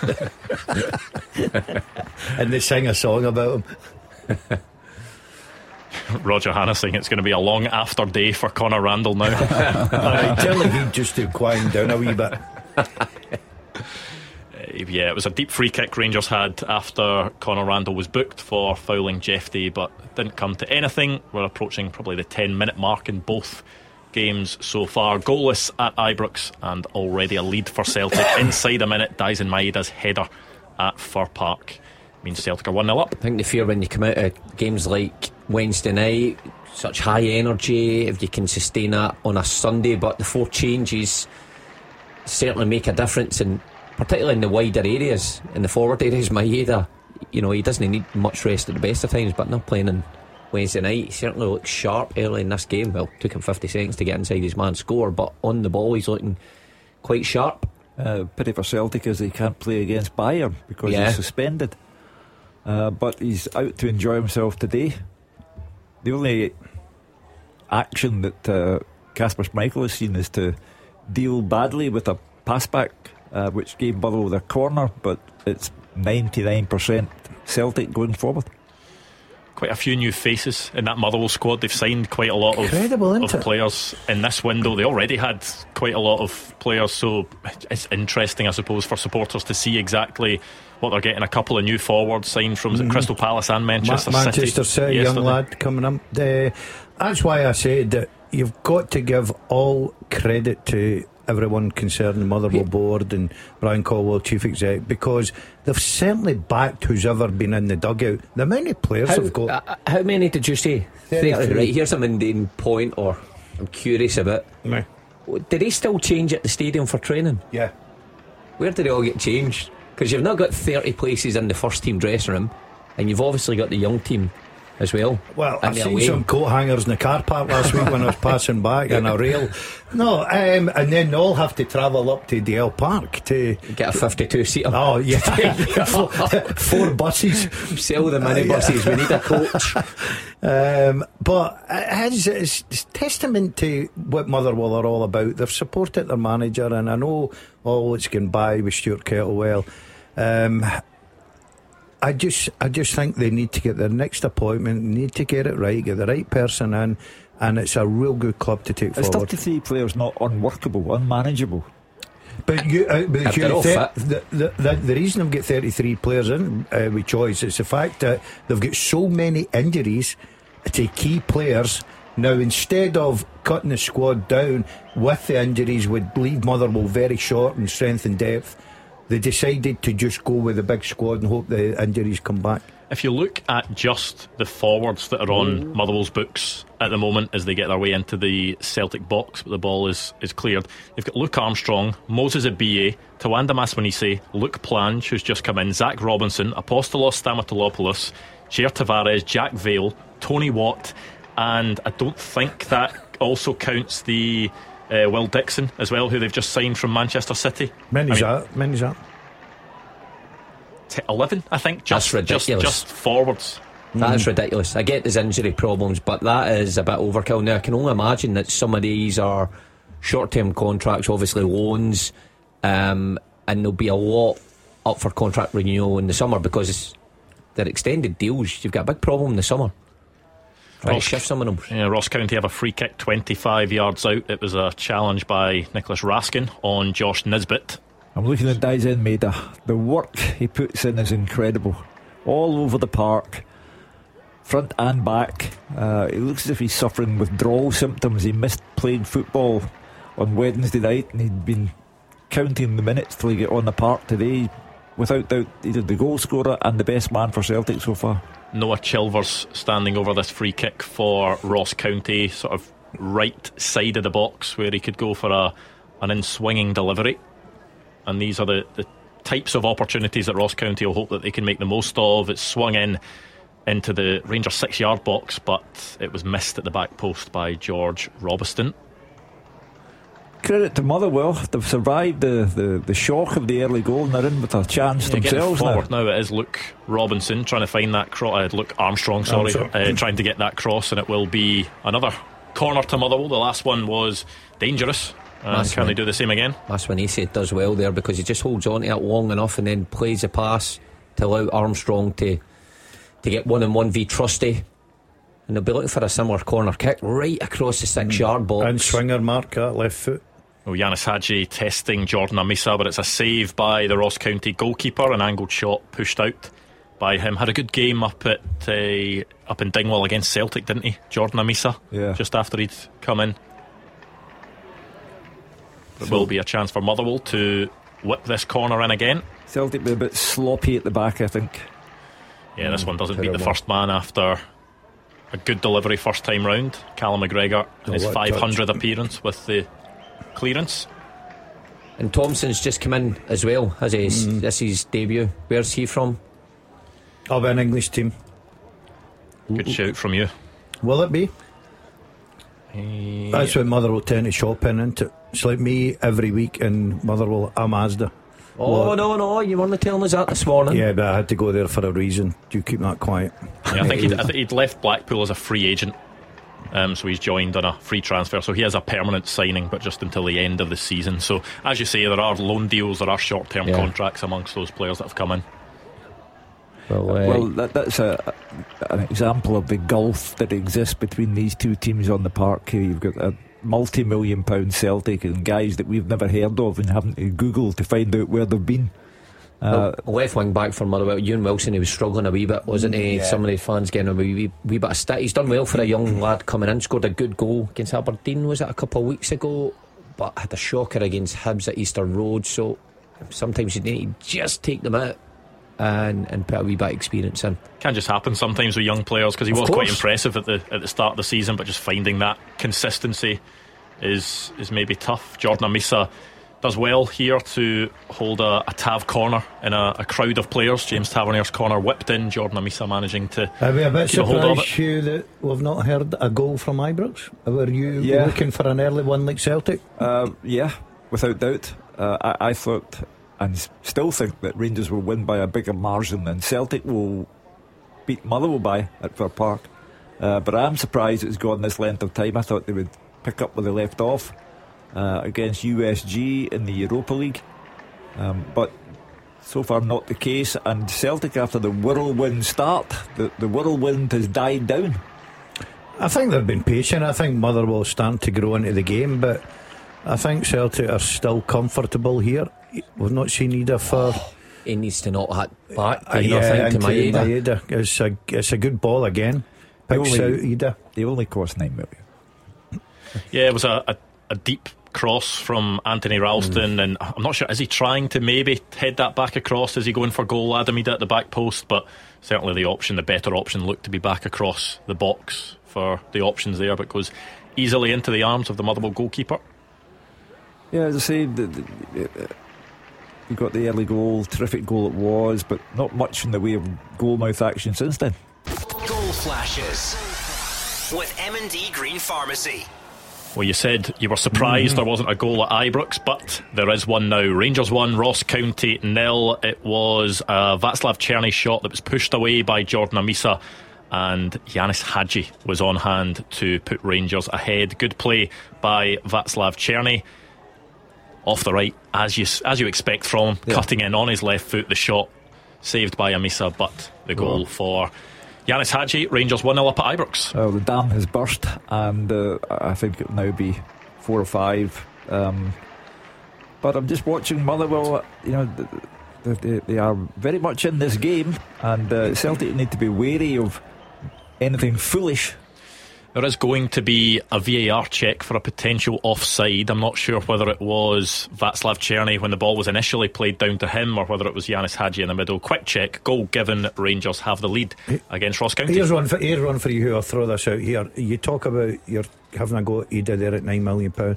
it. And they sing a song about him. Roger Hanna saying it's going to be a long after day for Conor Randall now. I tell you, he just to quiet down a wee bit. Yeah, it was a deep free kick Rangers had after Conor Randall was booked for fouling Jeffy, but didn't come to anything. We're approaching probably the ten minute mark in both games so far. Goalless at Ibrox and already a lead for Celtic. Inside a minute, Dyson Maida's header at Fir Park means Celtic are one nil up. I think the fear when you come out of games like Wednesday night, such high energy, if you can sustain that on a Sunday, but the four changes certainly make a difference, and particularly in the wider areas, in the forward areas. Maeda, you know, he doesn't need much rest at the best of times, but not playing on Wednesday night, he certainly looks sharp early in this game. Well, took him fifty seconds to get inside his man's score, but on the ball he's looking quite sharp. Uh, pity for Celtic is he can't play against Bayern because Yeah. he's suspended, uh, but he's out to enjoy himself today. The only action that uh, Kasper Schmeichel has seen is to deal badly with a pass back, uh, which gave Motherwell their corner, but it's ninety-nine percent Celtic going forward. quite a few new faces in that Motherwell squad. They've signed quite a lot of, of players in this window. They already had quite a lot of players, so it's interesting, I suppose, for supporters to see exactly what they're getting. A couple of new forwards signed from mm. Crystal Palace and Manchester Ma- City. Manchester City, young lad coming up. Uh, that's why I said that you've got to give all credit to everyone concerned, the Motherwell board and Brian Caldwell, chief exec, because they've certainly backed who's ever been in the dugout. The amount of players how, have got. Uh, how many did you say? thirty. Right, here's a mundane point, or I'm curious about. No. Did they still change at the stadium for training? Yeah. Where did they all get changed? Because you've not got thirty places in the first team dressing room, and you've obviously got the young team as well. Well, I've seen away. some coat hangers in the car park last week when I was passing back in a rail. No, um, and then they all have to travel up to Dale Park to get a fifty-two seater. Oh, yeah, four, four buses. Sell the mini buses. We need a coach. Um, but it's, it's, it's testament to what Motherwell are all about. They've supported their manager, and I know all it's gone by with Stuart Kettlewell. Um, I just I just think they need to get their next appointment, need to get it right, get the right person in, and it's a real good club to take Is forward. thirty-three players not unworkable, unmanageable? But you, uh, but you all th- fit. the, the, the, the reason they've got thirty-three players in uh, with choice is the fact that they've got so many injuries to key players. Now, instead of cutting the squad down with the injuries would leave Motherwell very short in strength and depth, they decided to just go with a big squad and hope the injuries come back. If you look at just the forwards that are on mm. Motherwell's books at the moment as they get their way into the Celtic box, but the ball is, is cleared, you've got Luke Armstrong, Moses Abiye, Tawanda Maswanise, Luke Plange, who's just come in, Zach Robinson, Apostolos Stamatolopoulos, Jair Tavares, Jack Vale, Tony Watt, and I don't think that also counts the uh, Will Dixon as well, who they've just signed from Manchester City. Many's I mean, that? Many's that? eleven, I think. Just, That's ridiculous. Just, just forwards. That is ridiculous. I get there's injury problems, but that is a bit overkill. Now I can only imagine that some of these are short-term contracts, obviously loans, um, and there'll be a lot up for contract renewal in the summer because they're extended deals. You've got a big problem in the summer. Try to shift some of them. Yeah, Ross County have a free kick twenty-five yards out. It was a challenge by Nicholas Raskin on Josh Nisbet. I'm looking at Daizen Maeda. The work he puts in is incredible. All over the park, front and back. Uh, it looks as if he's suffering withdrawal symptoms. He missed playing football on Wednesday night, and he'd been counting the minutes till he get on the park today. Without doubt, either the goal scorer and the best man for Celtic so far. Noah Chilvers standing over this free kick for Ross County, sort of right side of the box where he could go for a an in-swinging delivery. And these are the, the types of opportunities that Ross County will hope that they can make the most of. It's swung in into the Rangers six yard box, but it was missed at the back post by George Robiston. Credit to Motherwell, they've survived the, the, the shock of the early goal and they're in with a chance yeah, themselves forward now. now. It is Luke Robinson trying to find that cross. Uh, Luke Armstrong, sorry, uh, trying to get that cross, and it will be another corner to Motherwell. The last one was dangerous. Uh, can they do the same again? That's when he said does well there, because he just holds on to it long enough and then plays the pass to allow Armstrong to to get one on one v Trusty, and they'll be looking for a similar corner kick right across the six mm. yard box. And swinger mark at left foot. Well, Yanis Hadji testing Jordan Amisa, but it's a save by the Ross County goalkeeper. An angled shot pushed out by him. Had a good game up at uh, up in Dingwall against Celtic, didn't he, Jordan Amisa? Yeah. Just after he'd come in. There so will be a chance for Motherwell to whip this corner in again. Celtic be a bit sloppy at the back, I think. Yeah, this mm, one doesn't terrible. beat the first man after a good delivery first time round. Callum McGregor in his five hundredth appearance with the clearance. And Thompson's just come in as well, has he? Mm. This is his debut. Where's he from? Of an English team. Good Ooh. shout from you. Will it be? Uh, That's what Motherwell tend to shop in, isn't it? It's like me every week in Motherwell, a Mazda. Oh, well, no, no, you weren't telling us that this morning. Yeah, but I had to go there for a reason. Do you keep that quiet? Yeah, I think he'd, I think he'd left Blackpool as a free agent, um, so he's joined on a free transfer. So he has a permanent signing, but just until the end of the season. So as you say, there are loan deals, there are short-term yeah. contracts amongst those players that have come in. Well, uh, well that, that's a, an example of the gulf that exists between these two teams on the park here. You've got a multi-million pound Celtic and guys that we've never heard of and having to Google to find out where they've been. Uh, well, left wing back for Motherwell, Ewan Wilson, he was struggling a wee bit, wasn't he? Yeah. Some of the fans getting a wee, wee, wee bit of stick. He's done well for a young lad coming in, scored a good goal against Aberdeen, was it a couple of weeks ago, but had a shocker against Hibs at Easter Road. So sometimes you need to just take them out and, and put a wee bit of experience in. Can just happen sometimes with young players, because he Of was course. quite impressive at the at the start of the season, but just finding that consistency is is maybe tough. Jordan Amisa does well here to hold a, a Tav corner in a, a crowd of players. James Tavernier's corner whipped in, Jordan Amisa managing to Are we a bit keep a hold of surprised, it. Hugh, that we've not heard a goal from Ibrox? Were you Yeah. looking for an early one like Celtic? Uh, yeah, without doubt. Uh, I, I thought and s- still think that Rangers will win by a bigger margin than Celtic will beat Motherwell by at Fir Park. Uh, but I'm surprised it's gone this length of time. I thought they would pick up where they left off uh, against U S G in the Europa League. Um, but so far not the case. And Celtic, after the whirlwind start, the, the whirlwind has died down. I think they've been patient. I think Motherwell's starting to grow into the game, but I think Celtic are still comfortable here. We've not seen either for. He needs to not hit back, Uh, you know, yeah, think to into Maeda. Maeda. It's a it's a good ball again. They Picks only- out Ida. They only cost nine million. Yeah, it was a, a, a deep cross from Anthony Ralston, Mm. and I'm not sure, is he trying to maybe head that back across? Is he going for goal, Adam Ida at the back post? But certainly the option, the better option, looked to be back across the box for the options there, but goes easily into the arms of the Motherwell goalkeeper. Yeah, as I say, the, the, uh, you got the early goal, terrific goal it was, but not much in the way of goal-mouth action since then. Goal flashes with M and D Green Pharmacy. Well, you said you were surprised there wasn't a goal at Ibrox, but there is one now. Rangers one, Ross County nil. It was a Václav Černý shot that was pushed away by Jordan Amisa, and Yanis Hadji was on hand to put Rangers ahead. Good play by Václav Černý. Off the right, as you as you expect from him, Yeah. cutting in on his left foot. The shot saved by Amisa, but the goal Oh. for Yanis Hadji. Rangers one nil up at Ibrox. Well, the dam has burst, and uh, I think it'll now be four or five. Um, but I'm just watching Motherwell. You know, they, they, they are very much in this game, and uh, Celtic need to be wary of anything foolish. There is going to be a V A R check for a potential offside. I'm not sure whether it was Václav Černý when the ball was initially played down to him, or whether it was Yanis Hadji in the middle. Quick check, goal given. Rangers have the lead against Ross County. Here's one for here's one for you. Who I'll throw this out here. You talk about you're having a go at Ida there at nine million pound.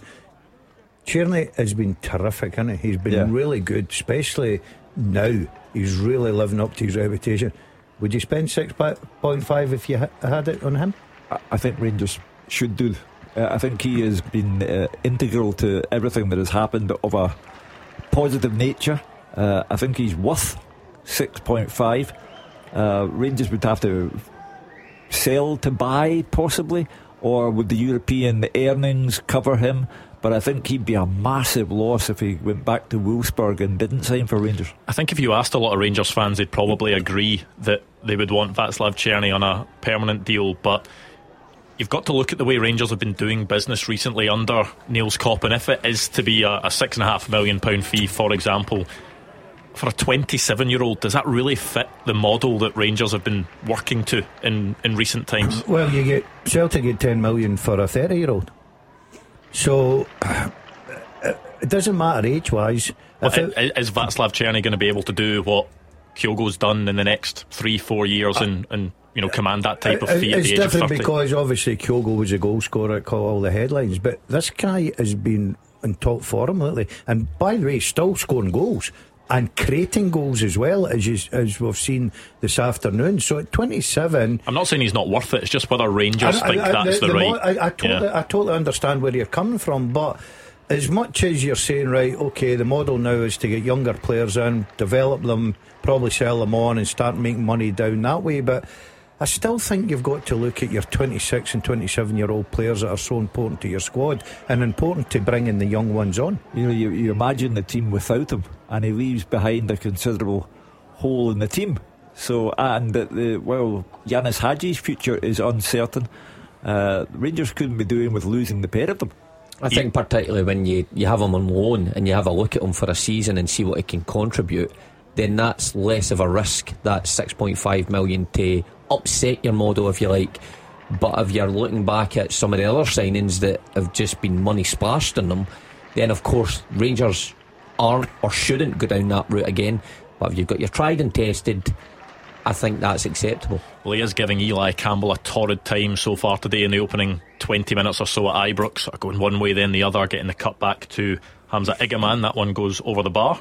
Černý has been terrific, hasn't he? He's been Yeah. really good, especially now. He's really living up to his reputation. Would you spend six point five if you ha- had it on him? I, I think Rangers should do. Uh, I think he has been uh, integral to everything that has happened of a positive nature. Uh, I think he's worth six point five. Uh, Rangers would have to sell to buy, possibly, or would the European earnings cover him? But I think he'd be a massive loss if he went back to Wolfsburg and didn't sign for Rangers. I think if you asked a lot of Rangers fans, they'd probably agree that they would want Václav Černý on a permanent deal, but you've got to look at the way Rangers have been doing business recently under Niels Kopp, and if it is to be a, a six and a half million pound fee, for example, for a twenty-seven year old, does that really fit the model that Rangers have been working to in, in recent times? Well, you get Celtic get ten million for a thirty year old. So it doesn't matter age wise. Well, is, is Václav Černý going to be able to do what Kyogo's done in the next three, four years and, and you know, command that type of fee at It's the age of different thirty? because obviously Kyogo was a goal scorer, it caught all the headlines, but this guy has been in top form lately, and by the way, still scoring goals and creating goals as well, as you, as we've seen this afternoon. So at twenty-seven, I'm not saying he's not worth it, it's just whether Rangers I- I- think I- that's the, the right mo- I, I, totally, yeah. I totally understand where you're coming from, but as much as you're saying, right, okay, the model now is to get younger players in, develop them, probably sell them on and start making money down that way, but I still think you've got to look at your twenty-six and twenty-seven year old players that are so important to your squad and important to bringing the young ones on. You know, you, you imagine the team without him, and he leaves behind a considerable hole in the team. So, and that the well, Yanis Hadji's future is uncertain. Uh, Rangers couldn't be doing with losing the pair of them. I think particularly when you, you have him on loan and you have a look at him for a season and see what he can contribute, then that's less of a risk. That's six point five million to upset your model, if you like. But if you're looking back at some of the other signings that have just been money splashed on them, then of course Rangers aren't or shouldn't go down that route again. But if you've got your tried and tested, I think that's acceptable. Well, he is giving Eli Campbell a torrid time so far today in the opening twenty minutes or so at Ibrox, going one way then the other, getting the cut back to Hamza Igaman. That one goes over the bar.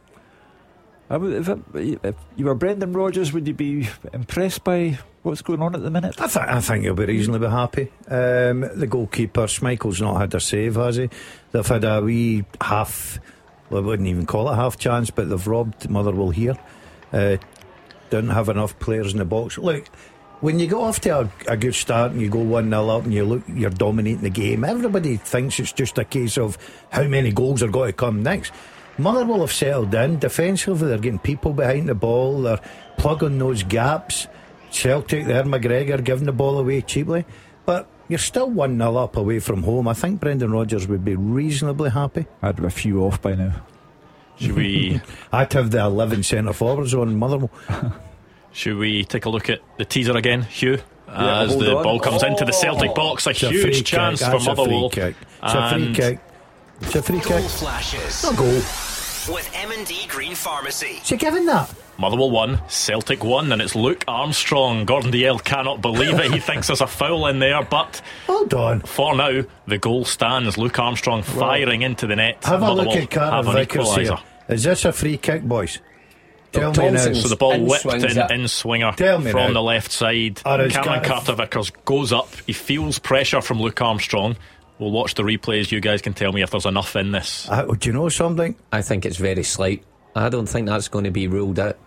If, it, if you were Brendan Rodgers, would you be impressed by what's going on at the minute? I, th- I think he'll be reasonably happy. Um, the goalkeeper, Schmeichel's not had a save, has he? They've had a wee half, well, I wouldn't even call it half chance, but they've robbed Motherwell here. Uh, didn't have enough players in the box. Look, when you get off to a, a good start and you go one nil up and you look, you're dominating the game, everybody thinks it's just a case of how many goals are going to come next. Motherwell have settled in defensively. They're getting people behind the ball. They're plugging those gaps. Celtic, there, McGregor giving the ball away cheaply. But you're still one nil up away from home. I think Brendan Rodgers would be reasonably happy. I'd have a few off by now. Should we I'd have the eleven centre forwards on Motherwell. Should we take a look at the teaser again, Hugh? Yeah, As the on. ball comes oh. into the Celtic box, a It's huge a chance kick. for That's Motherwell. A free kick. It's a free And kick. It's a free Goal kick. flashes. Not a goal. With M and D Green Pharmacy. Is he giving that? Motherwell won, Celtic won, and it's Luke Armstrong. Gordon Dalziel cannot believe it. He thinks there's a foul in there, but hold on. For now, the goal stands. Luke Armstrong firing well, into the net. Have Motherwell a look at Carter Vickers here. Is this a free kick, boys? Tell me now. So the ball whipped in, it. in swinger Tell me from now. the left side. Or is Cameron Gar- Carter Vickers goes up. He feels pressure from Luke Armstrong. We'll watch the replays. You guys can tell me if there's enough in this. Uh, do you know something? I think it's very slight. I don't think that's going to be ruled out.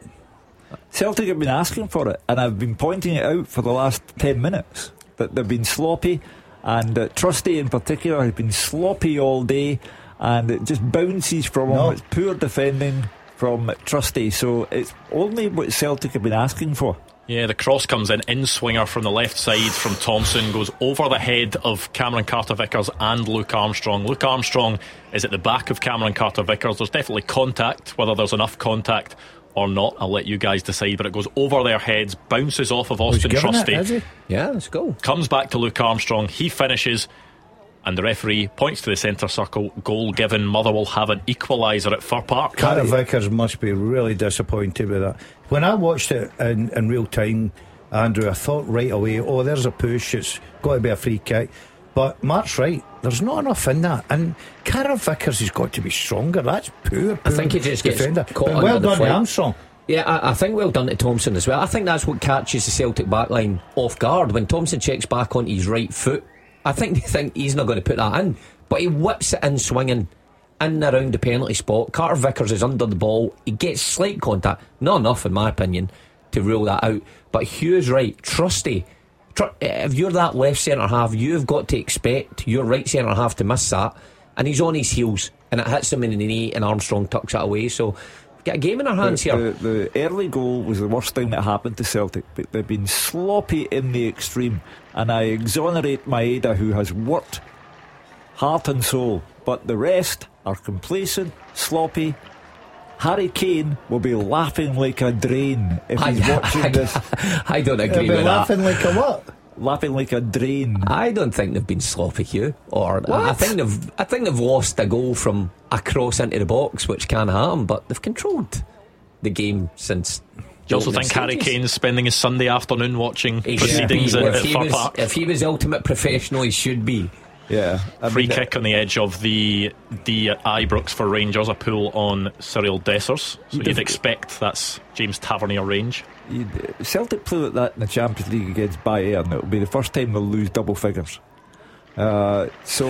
Celtic have been asking for it, and I've been pointing it out for the last ten minutes that they've been sloppy, and uh, Trusty in particular has been sloppy all day, and it just bounces from No. him. It's poor defending from Trusty, so it's only what Celtic have been asking for. Yeah, the cross comes in in swinger from the left side from Thompson, goes over the head of Cameron Carter Vickers and Luke Armstrong. Luke Armstrong is at the back of Cameron Carter Vickers. There's definitely contact. Whether there's enough contact or not, I'll let you guys decide, but it goes over their heads, bounces off of Austin He's given Trusty. it, is he? Yeah, let's go. Comes back to Luke Armstrong. He finishes, and the referee points to the centre circle. Goal given. Motherwell have an equaliser at Fir Park. Carter Vickers must be really disappointed with that. When I watched it in, in real time, Andrew, I thought right away, oh, there's a push, it's got to be a free kick. But Mark's right, there's not enough in that. And Carter Vickers has got to be stronger. That's poor, poor I think he just gets defender. caught But under well the done to flight. Armstrong. Yeah, I, I think well done to Thompson as well. I think that's what catches the Celtic backline off guard. When Thompson checks back onto his right foot, I think they think he's not going to put that in, but he whips it in swinging in and around the penalty spot. Carter Vickers is under the ball. He gets slight contact, not enough in my opinion to rule that out. But Hugh's right, Trusty, tr- if you're that left centre half, you've got to expect your right centre half to miss that, and he's on his heels and it hits him in the knee and Armstrong tucks it away. So get a game in our hands the, here. the, the early goal was the worst thing that happened to Celtic, but they've been sloppy in the extreme, and I exonerate Maeda, who has worked heart and soul, but the rest are complacent, sloppy. Harry Kane will be laughing like a drain if he's I, watching I, this. I don't agree He'll be with laughing that. like a what? Laughing like a drain. I don't think they've been sloppy, Hugh. Or I think they've I think they've lost a goal from a cross into the box, which can happen, but they've controlled the game since. Do you also opening think Harry stages. Kane's spending his Sunday afternoon watching He proceedings should be. at, If at he Fir was- Park? If he was ultimate professional, he should be. Yeah, I Free mean, kick on the edge of the D at Ibrox for Rangers, a pull on Cyril Dessers. So you'd expect that's James Tavernier range. you'd- Celtic play like that in the Champions League against Bayern. It'll be the first time they'll lose double figures. Uh, so,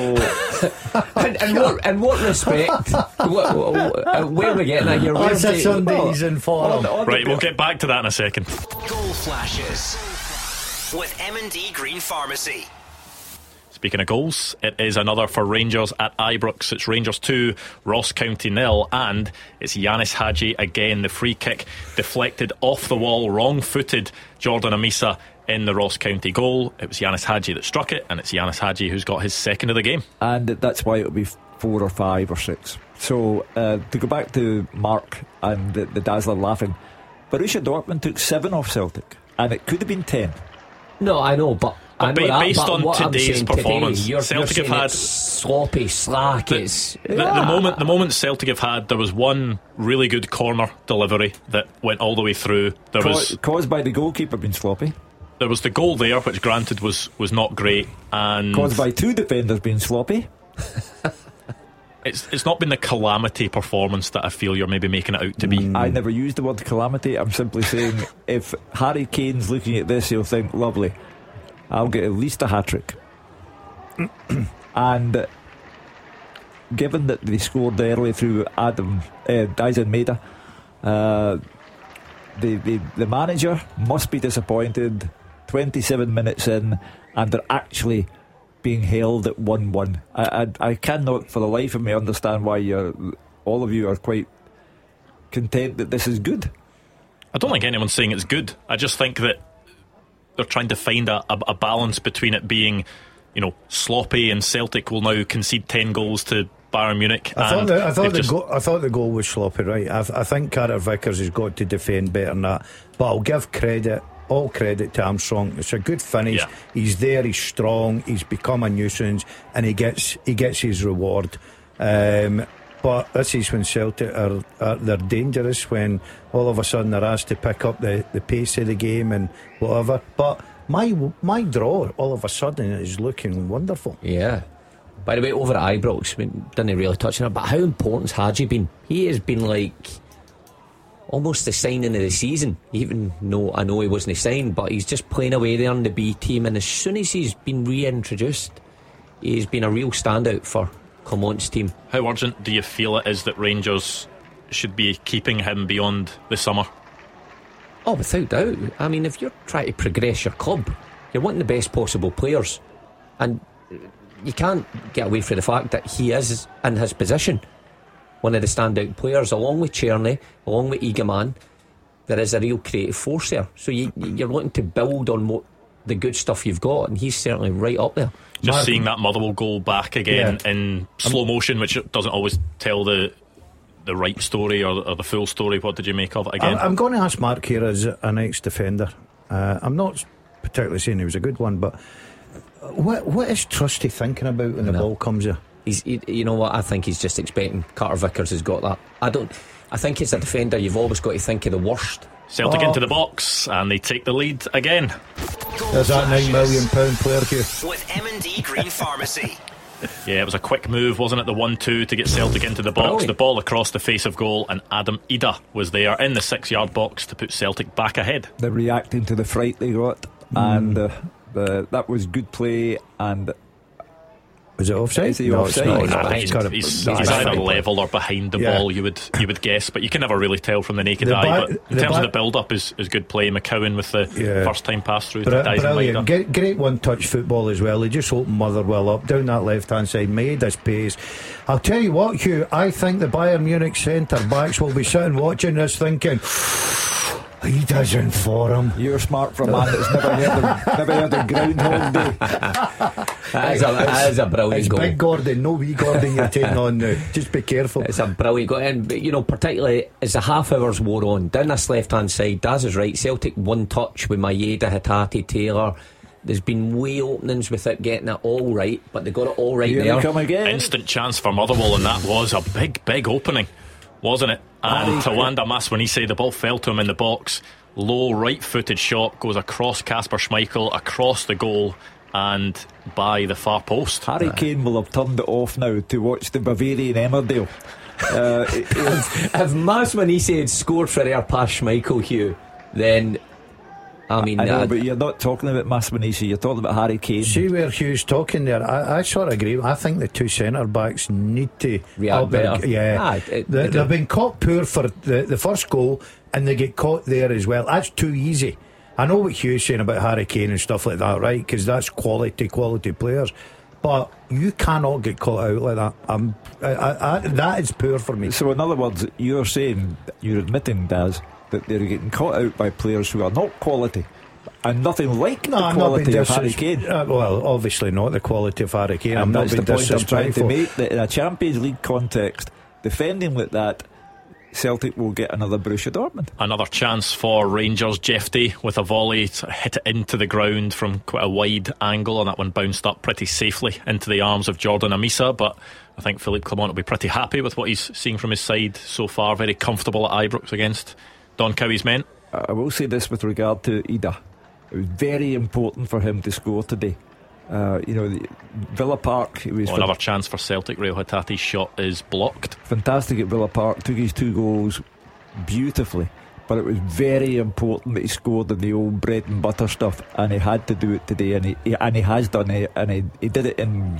in, in, what, in what respect? what, what, uh, where are we getting at here? Oh, Where's it's a the- Sunday, he's in form. on- on Right, the- we'll get back to that in a second. Goal flashes. With M and D Green Pharmacy. Speaking of goals, it is another for Rangers at Ibrox. It's Rangers two, Ross County nil, and it's Yanis Hadji again. The free kick deflected off the wall, wrong-footed Jordan Amisa in the Ross County goal. It was Yanis Hadji that struck it, and it's Yanis Hadji who's got his second of the game. And that's why it'll be four or five or six. So uh, to go back to Mark and the, the Dazzler laughing, Borussia Dortmund took seven off Celtic, and it could have been ten. No, I know, but But I know that, based but on what I'm today's saying performance, today, you're, Celtic you're have had it's sloppy, slack. The, it's the, yeah. the moment the moment Celtic have had, there was one really good corner delivery that went all the way through. There Ca- was caused by the goalkeeper being sloppy. There was the goal there, which granted was was not great, and caused by two defenders being sloppy. It's it's not been the calamity performance that I feel you're maybe making it out to be. Mm. I never used the word calamity. I'm simply saying if Harry Kane's looking at this, he'll think, lovely, I'll get at least a hat-trick. And uh, given that they scored early through Adam uh, Dyson Maeda, uh, the, the, the manager must be disappointed. twenty-seven minutes in, and they're actually being held at one one. I, I, I cannot for the life of me understand why you're, all of you are quite content that this is good. I don't think anyone's saying it's good. I just think that they're trying to find a, a, a balance between it being, you know, sloppy, and Celtic will now concede ten goals to Bayern Munich. I thought, and the, I, thought the just go- I thought the goal was sloppy, right? I, I think Carter Vickers has got to defend better than that, but I'll give credit all credit to Armstrong. It's a good finish. Yeah. He's there, he's strong, he's become a nuisance, and he gets he gets his reward. Um, but this is when Celtic are, are they're dangerous, when all of a sudden they're asked to pick up the, the pace of the game and whatever. But my my draw all of a sudden is looking wonderful. Yeah. By the way, over at Ibrox, we didn't really touch on it, but how important's Hadji been? He has been like almost the signing of the season, even though I know he wasn't signed, but he's just playing away there in the B team, and as soon as he's been reintroduced, he's been a real standout for Clement's team. How urgent do you feel it is that Rangers should be keeping him beyond the summer? Oh, without doubt. I mean, if you're trying to progress your club, you're wanting the best possible players, and you can't get away from the fact that he is in his position one of the standout players, along with Czerny, along with Egeman. There is a real creative force there, so you, you're looking to build on what the good stuff you've got, and he's certainly right up there. Just Mark, seeing that Motherwell goal back again yeah. in slow motion, which doesn't always tell the the right story or, or the full story. What did you make of it again? I'm, I'm going to ask Mark here as an ex-defender. Uh, I'm not particularly saying he was a good one, but what what is Trusty thinking about when the No. ball comes here? He's, he, you know what? I think he's just expecting. Carter Vickers has got that. I don't. I think as a defender, you've always got to think of the worst. Celtic Oh. into the box, and they take the lead again. There's that nine million pound player here. With M and D Green Pharmacy. Yeah, it was a quick move, wasn't it? The one two to get Celtic into the box. Brilliant. The ball across the face of goal, and Adam Ida was there in the six yard box to put Celtic back ahead. They're reacting to the fright they got, Mm. and uh, the, that was good play. And Was it offside? Is he no, offside? it's not. He's It's behind. kind of- He's, no, he's it's either fine. level or behind the Yeah. ball, you would you would guess, but you can never really tell from the naked The eye. ba- But in the terms ba- of the build up, is, is good play. McCowan with the Yeah. first time pass through to Bri- Dyson Brilliant, Maeda. great, great one-touch football as well. He just opened Motherwell up down that left-hand side, made his pace. I'll tell you what, Hugh, I think the Bayern Munich centre backs will be sitting watching this, thinking, he doesn't for him. you're smart for a man that's never heard of, never heard of Groundhog Day. That is a, that is a brilliant It's goal. big Gordon, no wee Gordon you're taking on now. Just be careful. It's a brilliant goal, and you know, particularly as the half hours wore on, down this left hand side, Daz is right. Celtic one touch with Maeda, Hatate, Taylor. There's been way openings with it getting it all right, but they got it all right Here there. they come again. Instant chance for Motherwell, and that was a big, big opening, wasn't it? And Tawanda Maswanise, the ball fell to him in the box. Low right-footed shot goes across Kasper Schmeichel, across the goal, and by the far post. Harry Kane will have turned it off now to watch the Bavarian Emmerdale. uh, it- it- If Masmanise had scored for air past Schmeichel, Hugh, then I mean, I know, uh, but you're not talking about Masmanisi, you're talking about Harry Kane. See where Hugh's talking there. I, I sort of agree. I think the two centre backs need to React up their- better. Yeah, Ah, it- they, it- they've been caught poor for the, the first goal, and they get caught there as well. That's too easy. I know what Hugh's saying about Harry Kane and stuff like that, right? Because that's quality, quality players. But you cannot get caught out like that. I'm, I, I, I, that is poor for me. So in other words, you're saying, you're admitting, Daz, that they're getting caught out by players who are not quality and nothing like no, the I'm quality not of Harry Kane. Uh, well, obviously not the quality of Harry Kane. And I'm not that's being the point I'm trying to disrespectful. make, that in a Champions League context, defending like that, Celtic will get another Borussia Dortmund. Another chance for Rangers. Jeff Day with a volley to hit it into the ground from quite a wide angle, and that one bounced up pretty safely into the arms of Jordan Amisa. But I think Philippe Clement will be pretty happy with what he's seeing from his side so far. Very comfortable at Ibrox against Don Cowie's men. I will say this with regard to Ida. It was very important for him to score today. Uh, you know, the, Villa Park. It was oh, another chance for Celtic. Rayo Hatati's shot is blocked. Fantastic at Villa Park. Took his two goals beautifully, but it was very important that he scored in the old bread and butter stuff, and he had to do it today, and he, he and he has done it, and he, he did it in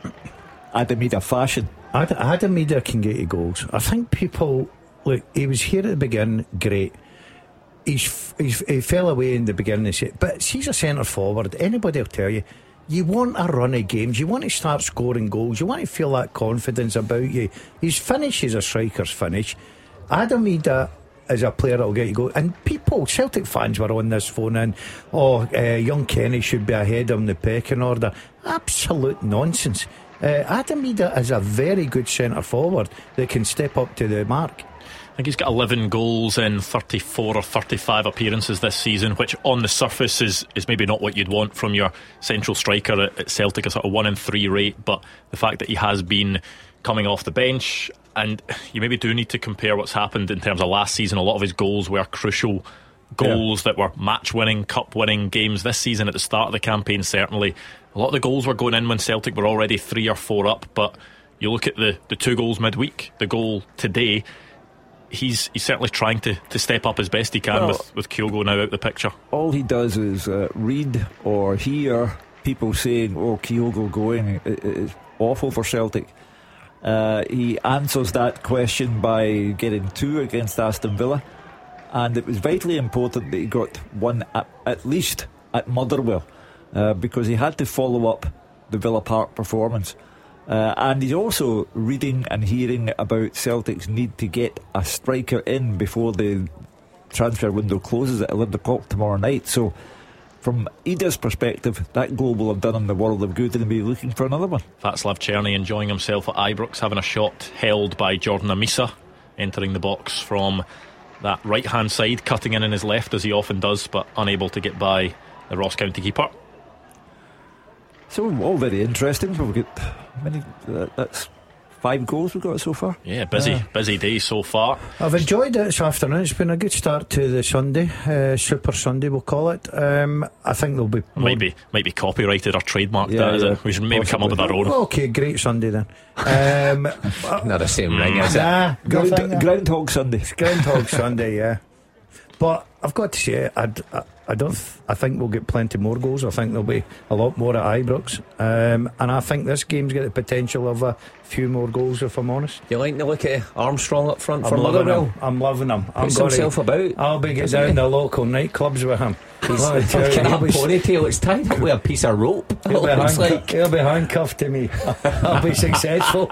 Adam Ida fashion. Ad, Adam Ida can get you goals. I think people look. He was here at the beginning, great. He's, he's he fell away in the beginning, but he's a centre forward. Anybody will tell you. You want a run of games. You want to start scoring goals. You want to feel that confidence about you. His finish is a striker's finish. Adam Ida is a player that will get you go. And people, Celtic fans were on this phone in. Oh, uh, young Kenny should be ahead of him in the pecking order. Absolute nonsense. Uh, Adam Ida is a very good centre forward that can step up to the mark. I think he's got eleven goals in thirty-four or thirty-five appearances this season, which on the surface is, is maybe not what you'd want from your central striker at, at Celtic, a sort of one in three rate. But the fact that he has been coming off the bench, and you maybe do need to compare what's happened in terms of last season. A lot of his goals were crucial goals yeah. that were match winning, cup winning games. This season at the start of the campaign, certainly a lot of the goals were going in when Celtic were already three or four up. But you look at the, the two goals midweek, the goal today, He's he's certainly trying to, to step up as best he can well, with, with Kyogo now out the picture. All he does is uh, read or hear people saying, oh, Kyogo going, it, it's awful for Celtic. Uh, he answers that question by getting two against Aston Villa, and it was vitally important that he got one at, at least at Motherwell, uh, because he had to follow up the Villa Park performance. Uh, and he's also reading and hearing about Celtic's need to get a striker in before the transfer window closes at eleven o'clock tomorrow night. So from Ida's perspective, that goal will have done him the world of good, and he'll be looking for another one. Václav Černý enjoying himself at Ibrox, having a shot held by Jordan Amisa, entering the box from that right hand side, cutting in in his left as he often does, but unable to get by the Ross County keeper. So all very interesting. We've got many. Uh, that's five goals we've got so far. Yeah, busy, uh, busy day so far. I've enjoyed it this afternoon. It's been a good start to the Sunday, uh, Super Sunday we'll call it. Um, I think there'll be more. might be might be copyrighted or trademarked. Yeah, that, is yeah, it? We should maybe possibly. come up with our own. Okay, great Sunday then. Um, Not the same ring, is it? Nah, Ground, nothing. Groundhog Sunday. It's Groundhog Sunday, yeah. But I've got to say, I'd, I, I don't. Th- I think we'll get plenty more goals. I think there'll be a lot more at Ibrox, um, and I think this game's got the potential of a few more goals. If I'm honest, you like to look at Armstrong up front I'm for loving Motherwell? him. I'm loving him. I'm Puts himself about. I'll be getting down he? the local nightclubs with him. He's like that ponytail. It's tied up with a piece of rope. He'll be, Looks handcu- like. he'll be handcuffed to me. I'll be successful.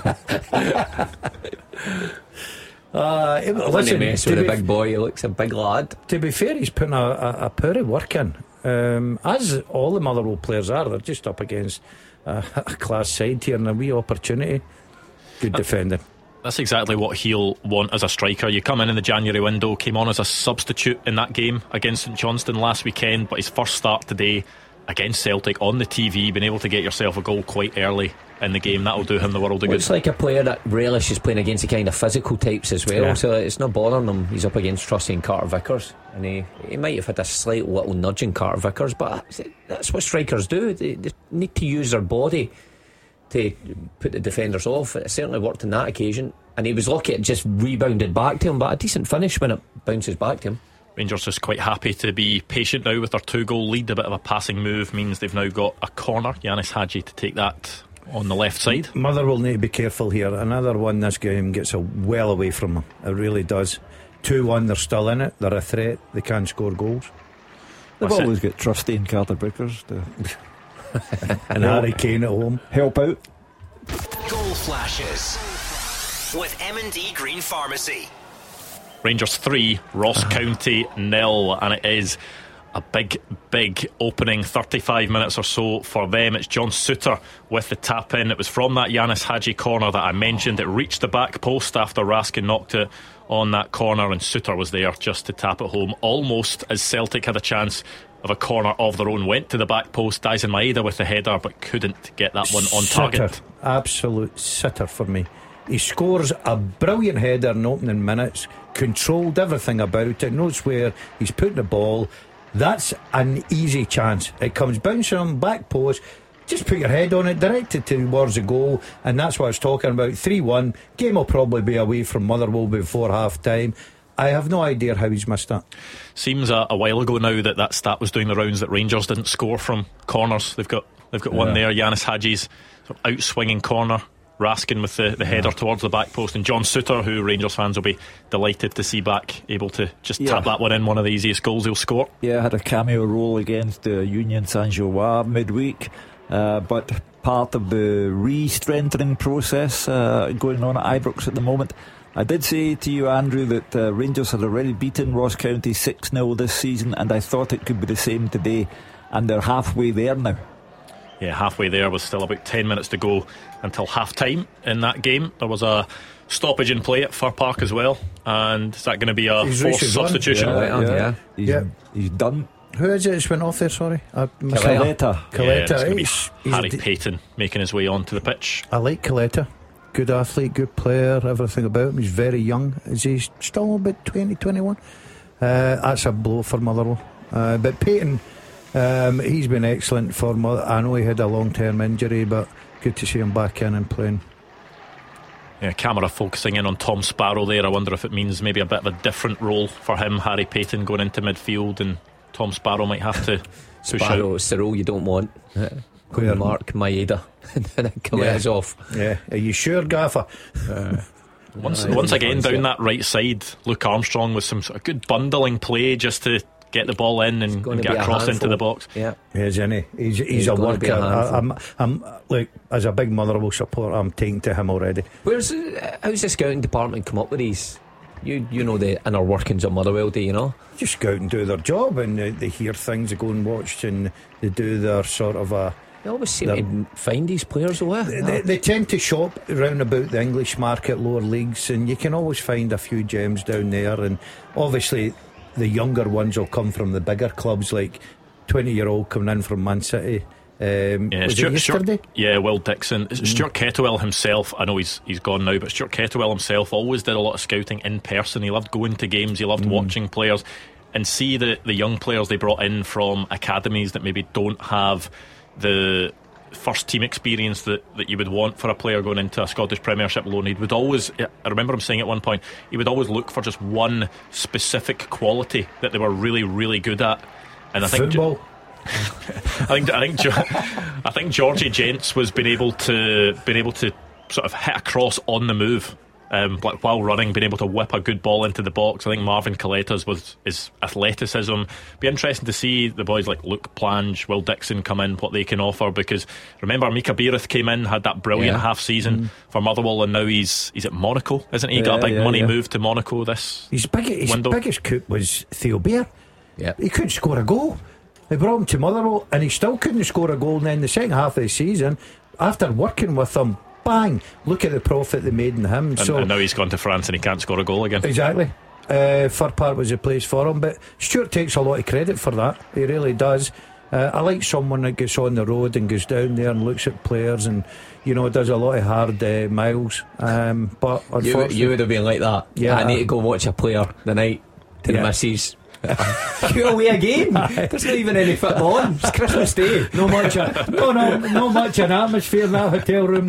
Uh, it, I listen, mess to with a be, big boy. He looks a big lad. to be fair, he's putting a, a, a power of work in, um, as all the Motherwell players are. They're just up against a, a class side here and a wee opportunity. Good defending. That's exactly what he'll want as a striker. You come in in the January window, came on as a substitute in that game against St Johnstone last weekend, but his first start today against Celtic on the T V, been able to get yourself a goal quite early in the game, that'll do him the world of good. Looks like a player that relishes playing against the kind of physical types as well, Yeah. so it's not bothering him. He's up against Trusty and Carter Vickers, and he, he might have had a slight little nudge in Carter Vickers, but that's what strikers do. They, they need to use their body to put the defenders off. It certainly worked on that occasion, and he was lucky it just rebounded back to him, but a decent finish when it bounces back to him. Rangers just quite happy to be patient now with their two goal lead. A bit of a passing move means they've now got a corner, Yanis Hadji to take that on the left side. Motherwell need to be careful here. Another one this game gets a well away from them. It really does. two one, they're still in it. They're a threat. They can't score goals. They've That's always it. got Trusty and Carter Vickers to And Harry Kane at home. Help out. Goal flashes with M and D Green Pharmacy. Rangers three, Ross County nil, and it is a big, big opening thirty-five minutes or so for them. It's John Souttar with the tap in. It was from that Yanis Hadji corner that I mentioned. It reached the back post after Raskin knocked it on that corner, and Souttar was there just to tap it home, almost as Celtic had a chance of a corner of their own. Went to the back post, Daisen Maeda with the header, but couldn't get that one on target. Sitter, absolute sitter for me. He scores a brilliant header in opening minutes, controlled everything about it, knows where he's putting the ball. That's an easy chance. It comes bouncing on back post, just put your head on it, direct it towards the goal, and that's what I was talking about. three one, game will probably be away from Motherwell before half time. I have no idea how he's missed that. Seems a, a while ago now that that stat was doing the rounds that Rangers didn't score from corners. They've got they've got yeah. one there, Yanis Hadji's sort of out-swinging corner, Raskin with the, the header yeah. towards the back post, and John Souttar, who Rangers fans will be delighted to see back, able to just yeah. tap that one in, one of the easiest goals he'll score. Yeah, had a cameo role against the uh, Union Saint-Gilloise midweek, uh, but part of the re-strengthening process uh, going on at Ibrox at the moment. I did say to you, Andrew, that uh, Rangers had already beaten Ross County six nil this season, and I thought it could be the same today, and they're halfway there now. Yeah, halfway there. Was still about ten minutes to go until half time in that game. There was a stoppage in play at Fir Park as well, and is that going to be a he's forced substitution? Yeah, yeah. yeah. He's, yeah. he's done. Who is it that's went off there, sorry? Uh, Caleta. Caleta. Yeah, it's going to be he's, Harry he's Payton making his way onto the pitch. I like Caleta. Good athlete, good player, everything about him. He's very young. Is he still about twenty, twenty-one? Uh, that's a blow for Motherwell. Uh, but Payton, um, he's been excellent for Motherwell. I know he had a long-term injury, but good to see him back in and playing. Yeah, camera focusing in on Tom Sparrow there. I wonder if it means maybe a bit of a different role for him, Harry Payton going into midfield, and Tom Sparrow might have to push Sparrow, out. it's the role you don't want. Going to mark Maeda and then Caleta's yeah. off. Yeah, are you sure, Gaffer? Uh, once, once again down that right side, Luke Armstrong with some sort of good bundling play just to get the ball in and, and get across into the box. Yeah, he is, isn't he? He's, he's, he's a worker. A I, I'm, I'm like, as a big Motherwell supporter, I'm taking to him already. Where's uh, how's the scouting department come up with these? You you know the inner workings of Motherwell, do you know? Just go out and do their job, and they, they hear things, they go and watch, and they do their sort of a. They always seem to find these players away. They, they, they tend to shop round about the English market, lower leagues, and you can always find a few gems down there. And obviously, the younger ones will come from the bigger clubs, like twenty-year-old coming in from Man City. Um, yeah, was Stuart, it yesterday? Stuart, yeah, Will Dixon. Mm. Stuart Kettlewell himself, I know he's he's gone now, but Stuart Kettlewell himself always did a lot of scouting in person. He loved going to games, he loved mm. watching players, and see the, the young players they brought in from academies that maybe don't have the first team experience that, that you would want for a player going into a Scottish Premiership loan. He would always, I remember him saying at one point, he would always look for just one specific quality that they were really, really good at. And I think football. I think I think I think Georgie Gents was being able to been able to sort of hit across on the move. Um, like while running, being able to whip a good ball into the box. I think Marvin Caleta's was his athleticism. Be interesting to see the boys like Luke Plange, Will Dixon come in, what they can offer, because remember Mika Beirith came in, had that brilliant yeah. half season mm. for Motherwell, and now he's he's at Monaco, isn't he? He yeah, got a big yeah, money yeah. move to Monaco this his, big, his window. biggest coup was Theo Bair. Yeah. He couldn't score a goal. They brought him to Motherwell and he still couldn't score a goal. And then the second half of the season, after working with him, bang, look at the profit they made in him. And, so, and now he's gone to France and he can't score a goal again. Exactly. uh, Fir Park was the place for him, but Stuart takes a lot of credit for that. He really does. uh, I like someone that gets on the road and goes down there and looks at players and, you know, does a lot of hard uh, miles. um, But unfortunately, you, you would have been like that. Yeah, I need to go watch a player the night to yeah. the missus. You away a game. There's not even any football on. It's Christmas Day. No much a, no, no, no much an atmosphere in that hotel room.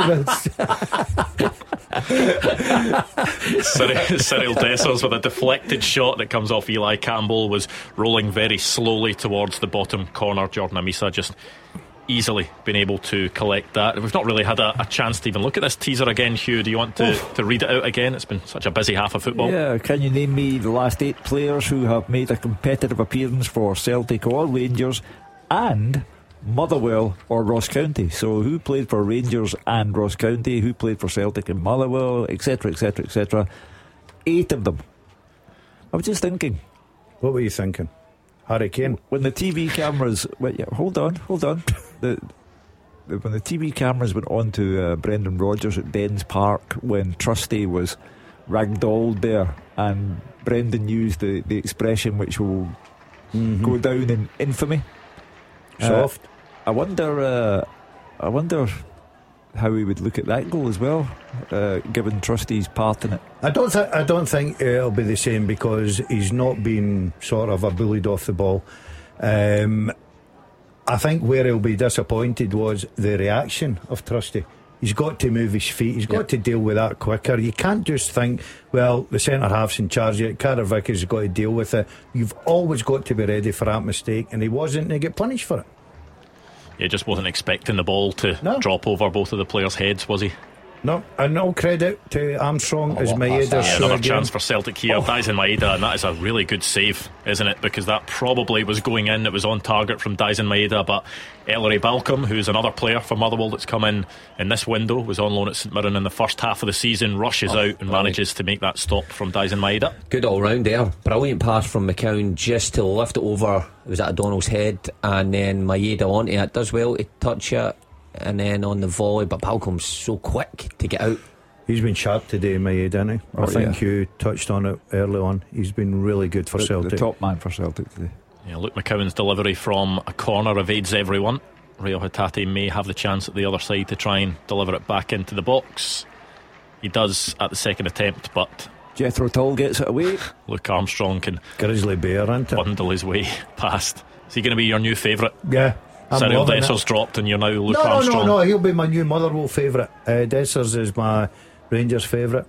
Cyril, Cyril Dessers with a deflected shot that comes off Eli Campbell was rolling very slowly towards the bottom corner. Jordan Amisa just easily been able to collect that. We've not really had a, a chance to even look at this teaser again. Hugh, do you want to, to read it out again? It's been such a busy half of football. Yeah, can you name me the last eight players who have made a competitive appearance for Celtic or Rangers and Motherwell or Ross County. So who played for Rangers and Ross County, who played for Celtic and Motherwell, etc, etc, etc. Eight of them. I was just thinking, what were you thinking? Harry Kane? When the T V cameras went, yeah, hold on, hold on the, the, when the T V cameras went on to uh, Brendan Rodgers at Dens Park, when Trusty was ragdolled there, and Brendan used the, the expression which will mm-hmm. go down in infamy. Soft. Uh, I wonder. Uh, I wonder how he would look at that goal as well, uh, given Trusty's part in it. I don't. Th- I don't think it'll be the same because he's not been sort of a bullied off the ball. Um, I think where he'll be disappointed was the reaction of Trusty. He's got to move his feet. He's got yep. to deal with that quicker. You can't just think, well, the centre half's in charge yet. Carter Vickers has got to deal with it. You've always got to be ready for that mistake, and he wasn't, and he get punished for it. He just wasn't expecting the ball to no. drop over both of the players' heads, was he? No, and all credit to Armstrong oh, as Maeda. Yeah, another chance for Celtic here. Oh. Daisen Maeda, and that is a really good save, isn't it? Because that probably was going in. It was on target from Daisen Maeda, but Ellery Balcom, who's another player for Motherwell that's come in in this window, was on loan at St Mirren in the first half of the season, rushes oh, out and right. manages to make that stop from Daisen Maeda. Good all round there. Brilliant pass from McCown just to lift it over. It was at O'Donnell's head, and then Maeda onto it. Does well to touch it, and then on the volley, but Balcom's so quick to get out. He's been sharp today, Maeda, hasn't he? Oh, I think yeah. you touched on it early on. He's been really good for the, Celtic. The top man for Celtic today. Yeah, Luke McCowan's delivery from a corner evades everyone. Rio Hatate may have the chance at the other side to try and deliver it back into the box. He does at the second attempt, but Jethro Tull gets it away. Luke Armstrong can Grizzly Bear, isn't it? bundle his way past. Is he going to be your new favourite? Yeah. Cyril Dessers dropped and you're now Luke no, Armstrong. No, no, no, he'll be my new Motherwell favourite. uh, Dessers is my Rangers favourite.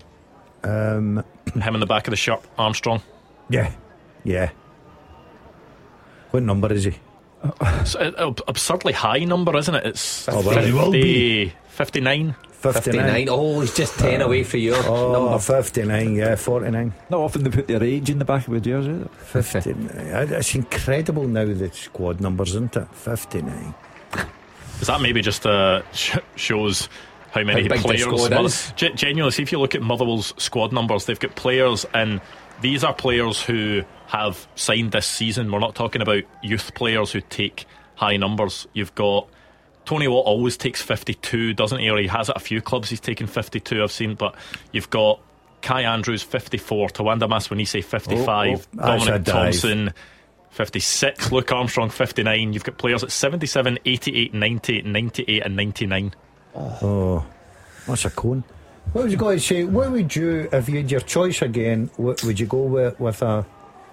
um, Him in the back of the shirt, Armstrong. Yeah, yeah. What number is he? It's an absurdly high number, isn't it? It's oh, well, he will be. fifty-nine. fifty-nine. Oh, he's just ten uh, away for your oh, number. fifty-nine, yeah, forty-nine. Not often they put their age in the back of the jersey. fifty-nine. It's incredible now, the squad numbers, isn't it? fifty-nine. Is that maybe just uh, sh- shows how many how players? Mother- G- genuinely, see if you look at Motherwell's squad numbers, they've got players, and these are players who have signed this season. We're not talking about youth players who take high numbers. You've got Tony Watt always takes fifty-two, doesn't he? Or he has at a few clubs he's taken fifty-two, I've seen. But you've got Kai Andrews fifty-four, Tawanda Maswanise fifty-five, oh, oh, Dominic Thompson fifty-six, Luke Armstrong fifty-nine. You've got players at seventy-seven, eighty-eight, ninety, ninety-eight and ninety-nine. Oh, that's a cone. What was you going to say? What would you, if you had your choice again, what would you go with, with a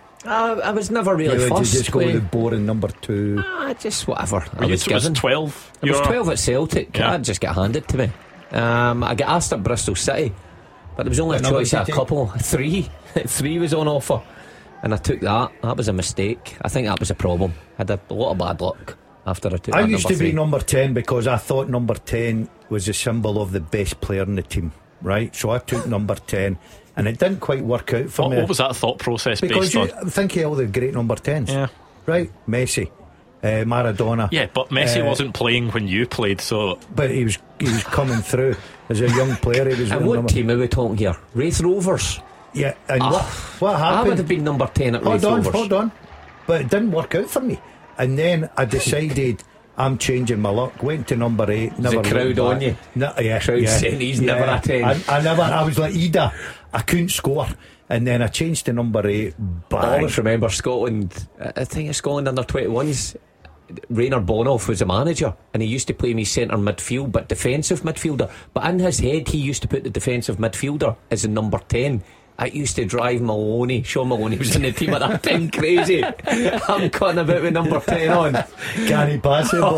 Uh, I was never really yeah, fussed. Did you just go with the boring number two? Ah, just whatever. I was, was given. was twelve. It was twelve at Celtic. Yeah. I just got handed to me. Um, I got asked at Bristol City, but there was only a Another choice of a city? couple. Three, three was on offer, and I took that. That was a mistake. I think that was a problem. I had a lot of bad luck after I took. I that used number to three. be number ten because I thought number ten was a symbol of the best player in the team. Right, so I took number ten. And it didn't quite work out for what, me. What was that thought process because based you on? Think of all the great number tens. Yeah. Right, Messi, uh, Maradona. Yeah, but Messi uh, wasn't playing when you played, so. But he was he was coming through as a young player. He was. And what number... team are we talking here? Wraith Rovers. Yeah, and oh, what what happened? I would have been number ten at Wraith Hold on, Rovers. hold on. But it didn't work out for me. And then I decided I'm changing my luck. Went to number eight. Never the crowd on you. No, yeah, crowd yeah, saying he's yeah. never a ten. I, I never. I was like Ida. I couldn't score. And then I changed to number eight. Bang. I always remember Scotland. I think it's Scotland under twenty-ones. Rainer Bonhoff was the manager, and he used to play me centre midfield, but defensive midfielder. But in his head, he used to put the defensive midfielder as a number ten. It used to drive Maloney. Sean Maloney was in the team at that time crazy. I'm cutting about with number ten on. Can he pass it?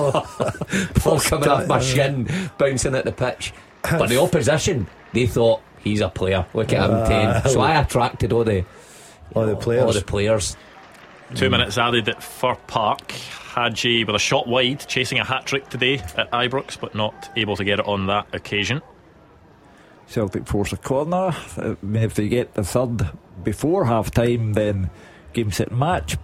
Ball coming off my shin, bouncing at the pitch. But the opposition, they thought, he's a player. Look at him, ten. So I attracted all the all the players. All the players. Two mm. minutes added at Fir Park. Hadji with a shot wide, chasing a hat trick today at Ibrox, but not able to get it on that occasion. Celtic force a corner. I mean, if they get the third before half time, then game set match. But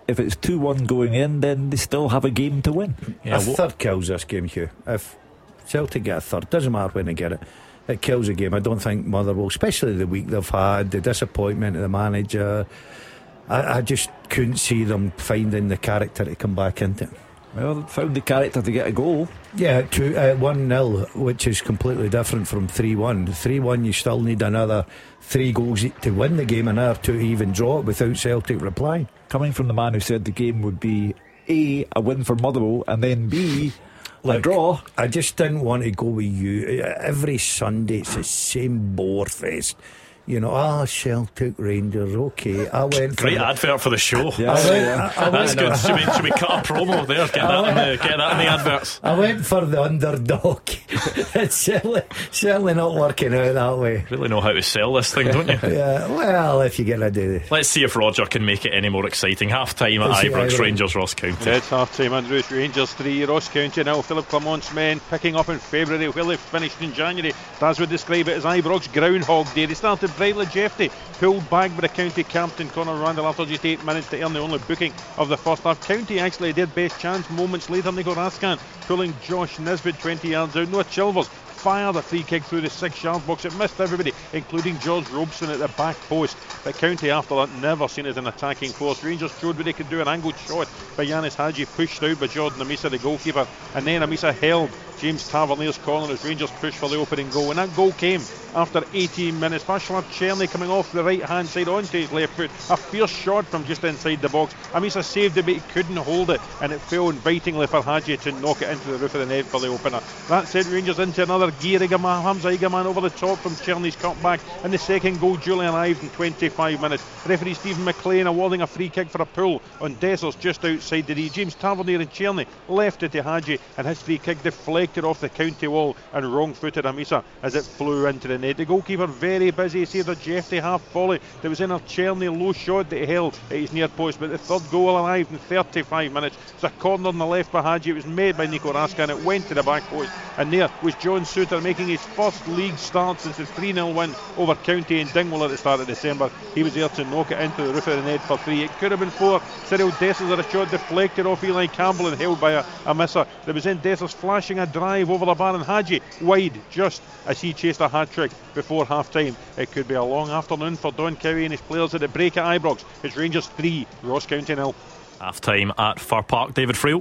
if it's two one going in, then they still have a game to win. Yeah, a third kills this game, Hugh. If Celtic get a third, doesn't matter when they get it, it kills a game. I don't think Motherwell, especially the week they've had, the disappointment of the manager, I, I just couldn't see them finding the character to come back into it. Well, they found the character to get a goal. Yeah, two, uh, one nil, which is completely different from three one. three one, you still need another three goals to win the game, and another two to even draw it without Celtic replying. Coming from the man who said the game would be A, a win for Motherwell, and then B, Look, a draw. I just didn't want to go with you. Every Sunday it's the same bore fest. You know, ah, Celtic Rangers, okay. I went for Great the, advert for the show. Yeah, I went, I, I That's went, good. Should we, should we cut a promo there? Get that, in the, get that in the adverts. I went for the underdog. It's certainly, certainly not working out that way. Really know how to sell this thing, don't you? Yeah, well, if you get a do. Let's see if Roger can make it any more exciting. Half time at Ibrox, Rangers Ross County. It's half time, Andrews. Rangers three, Ross County nil. Philip Clement's men picking up in February where they finished in January. Daz would describe it as Ibrox Groundhog Day. They started brightly. Jeffrey pulled back by the County captain Conor Randall after just eight minutes to earn the only booking of the first half. County actually did best chance moments later. Nico Raskan pulling Josh Nisbet twenty yards out. Noah Chilvers fired a free kick through the six yard box. It missed everybody, including George Robeson at the back post. But County after that never seen as an attacking force. Rangers showed what they could do. An angled shot by Yanis Hadji pushed out by Jordan Amisa, the goalkeeper, and then Amisa held James Tavernier's corner as Rangers pushed for the opening goal, and that goal came after eighteen minutes. Vaclav Cherny coming off the right hand side onto his left foot, a fierce shot from just inside the box. Amisa saved it but he couldn't hold it, and it fell invitingly for Hadji to knock it into the roof of the net for the opener. That sent Rangers into another gear. Igaman, Hamza Igaman over the top from Cherny's cutback, and the second goal duly arrived in twenty-five minutes. Referee Stephen McLean awarding a free kick for a pull on Dessers just outside the D. James Tavernier and Cherny left it to Hadji, and his free kick deflected off the County wall and wrong-footed Amisa as it flew into the net. The goalkeeper very busy, saved a Jeffrey half volley that was in a Cherny low shot that he held at his near post, but the third goal arrived in thirty-five minutes. It's a corner on the left by Hadji. It was made by Nico Raskan, it went to the back post, and there was John Suter making his first league start since the three nil win over County in Dingwall at the start of December. He was there to knock it into the roof of the net for three. It could have been four. Cyril Dessers had a shot deflected off Eli Campbell and held by a, a misser. There was then Dessers flashing a drive over the bar, and Hadji wide just as he chased a hat-trick before half-time. It could be a long afternoon for Don Cowie and his players at the break at Ibrox. It's Rangers three, Ross County nil. Half-time at Fir Park. David Friel.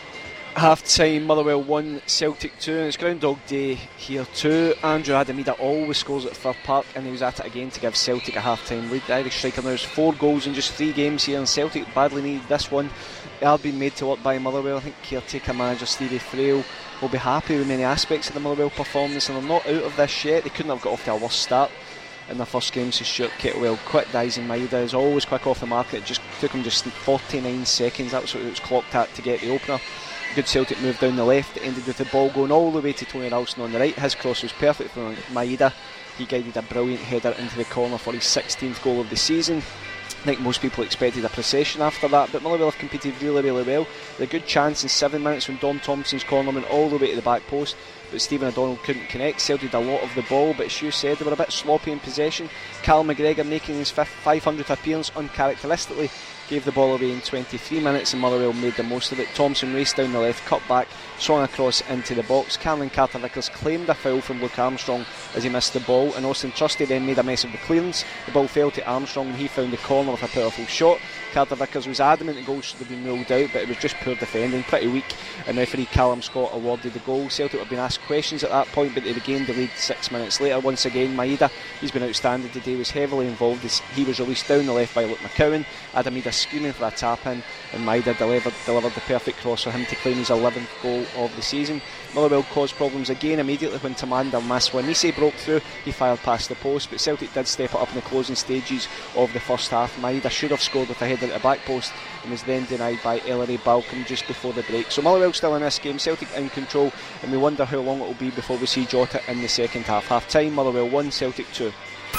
Half-time, Motherwell one, Celtic two, and it's Groundhog Day here too. Andrew Adamida always scores at Fir Park, and he was at it again to give Celtic a half-time lead. The Irish striker now has four goals in just three games here, and Celtic badly needed this one. They are being made to work by Motherwell. I think caretaker manager Stevie Frail will be happy with many aspects of the Motherwell performance, and they're not out of this yet. They couldn't have got off to a worse start in their first game, so Stuart Kettlewell quit. Daizen Maeda is always quick off the mark. It just took him just forty-nine seconds. That was what it was clocked at to get the opener. Good Celtic move down the left. It ended with the ball going all the way to Tony Ralston on the right. His cross was perfect for Maeda. He guided a brilliant header into the corner for his sixteenth goal of the season. I think most people expected a procession after that, but Motherwell have competed really, really well. They had a good chance in seven minutes when Dom Thompson's corner went all the way to the back post, but Stephen O'Donnell couldn't connect. Celtic did a lot of the ball, but as you said, they were a bit sloppy in possession. Cal McGregor, making his five hundredth appearance uncharacteristically, gave the ball away in twenty-three minutes, and Motherwell made the most of it. Thompson raced down the left, cut back, swung across into the box. Cameron Carter-Vickers claimed a foul from Luke Armstrong as he missed the ball, and Austin Trusty then made a mess of the clearance. The ball fell to Armstrong and he found the corner with a powerful shot. Carter-Vickers was adamant the goal should have been ruled out, but it was just poor defending, pretty weak, and referee Callum Scott awarded the goal. Celtic have been asked questions at that point, but they regained the lead six minutes later. Once again, Maeda, he's been outstanding today, was heavily involved as he was released down the left by Luke McCowan. Adamida screaming for a tap in, and Maeda delivered, delivered the perfect cross for him to claim his eleventh goal of the season. Motherwell caused problems again immediately when Tamander Maswanise broke through. He fired past the post, but Celtic did step it up in the closing stages of the first half. Maeda should have scored with a header at the back post and was then denied by Ellery Balcom just before the break. So Motherwell still in this game, Celtic in control, and we wonder how long it will be before we see Jota in the second half. Half time, Motherwell one, Celtic two.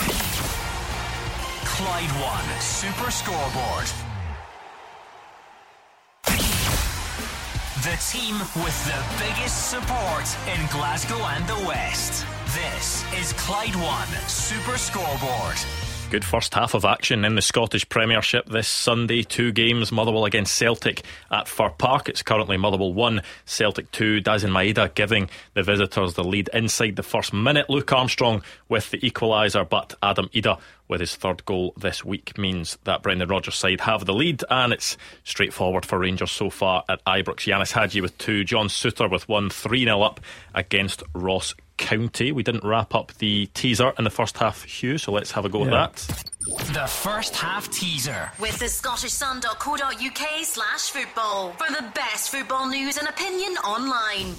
Clyde one Super Scoreboard. The team with the biggest support in Glasgow and the West. This is Clyde one Super Scoreboard. Good first half of action in the Scottish Premiership this Sunday. Two games, Motherwell against Celtic at Fir Park. It's currently Motherwell one, Celtic two. Dazin Maeda giving the visitors the lead inside the first minute. Luke Armstrong with the equaliser, but Adam Ida with his third goal this week means that Brendan Rodgers' side have the lead, and it's straightforward for Rangers so far at Ibrox. Yanis Hadji with two, John Souttar with one, three nil up against Ross County. We didn't wrap up the teaser in the first half, Hugh, so let's have a go yeah. at that. The first half teaser with the Scottish Sun dot co dot U K slash football for the best football news and opinion online.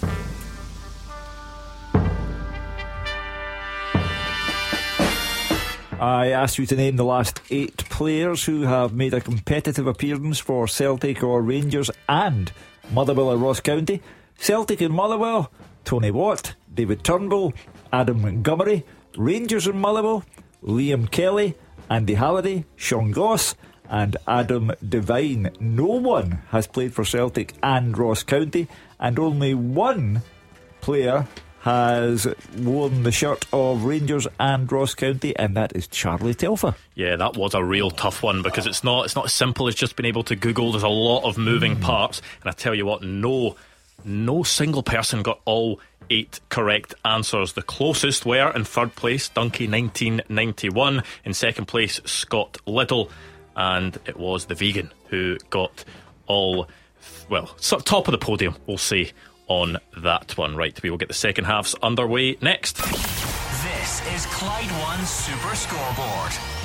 I asked you to name the last eight players who have made a competitive appearance for Celtic or Rangers and Motherwell or Ross County. Celtic and Motherwell, Tony Watt, David Turnbull, Adam Montgomery. Rangers and Motherwell, Liam Kelly, Andy Halliday, Sean Goss and Adam Devine. No one has played for Celtic and Ross County, and only one player has worn the shirt of Rangers and Ross County, and that is Charlie Telfer. Yeah, that was a real tough one, because it's not it's not as simple as just being able to Google. There's a lot of moving mm. parts, and I tell you what, no no single person got all eight correct answers. The closest were in third place Dunkey nineteen ninety-one, in second place Scott Liddell, and it was the vegan who got all, well, sort of top of the podium, we'll say, on that one. Right, we will get the second halves underway next. This is Clyde One Super Scoreboard.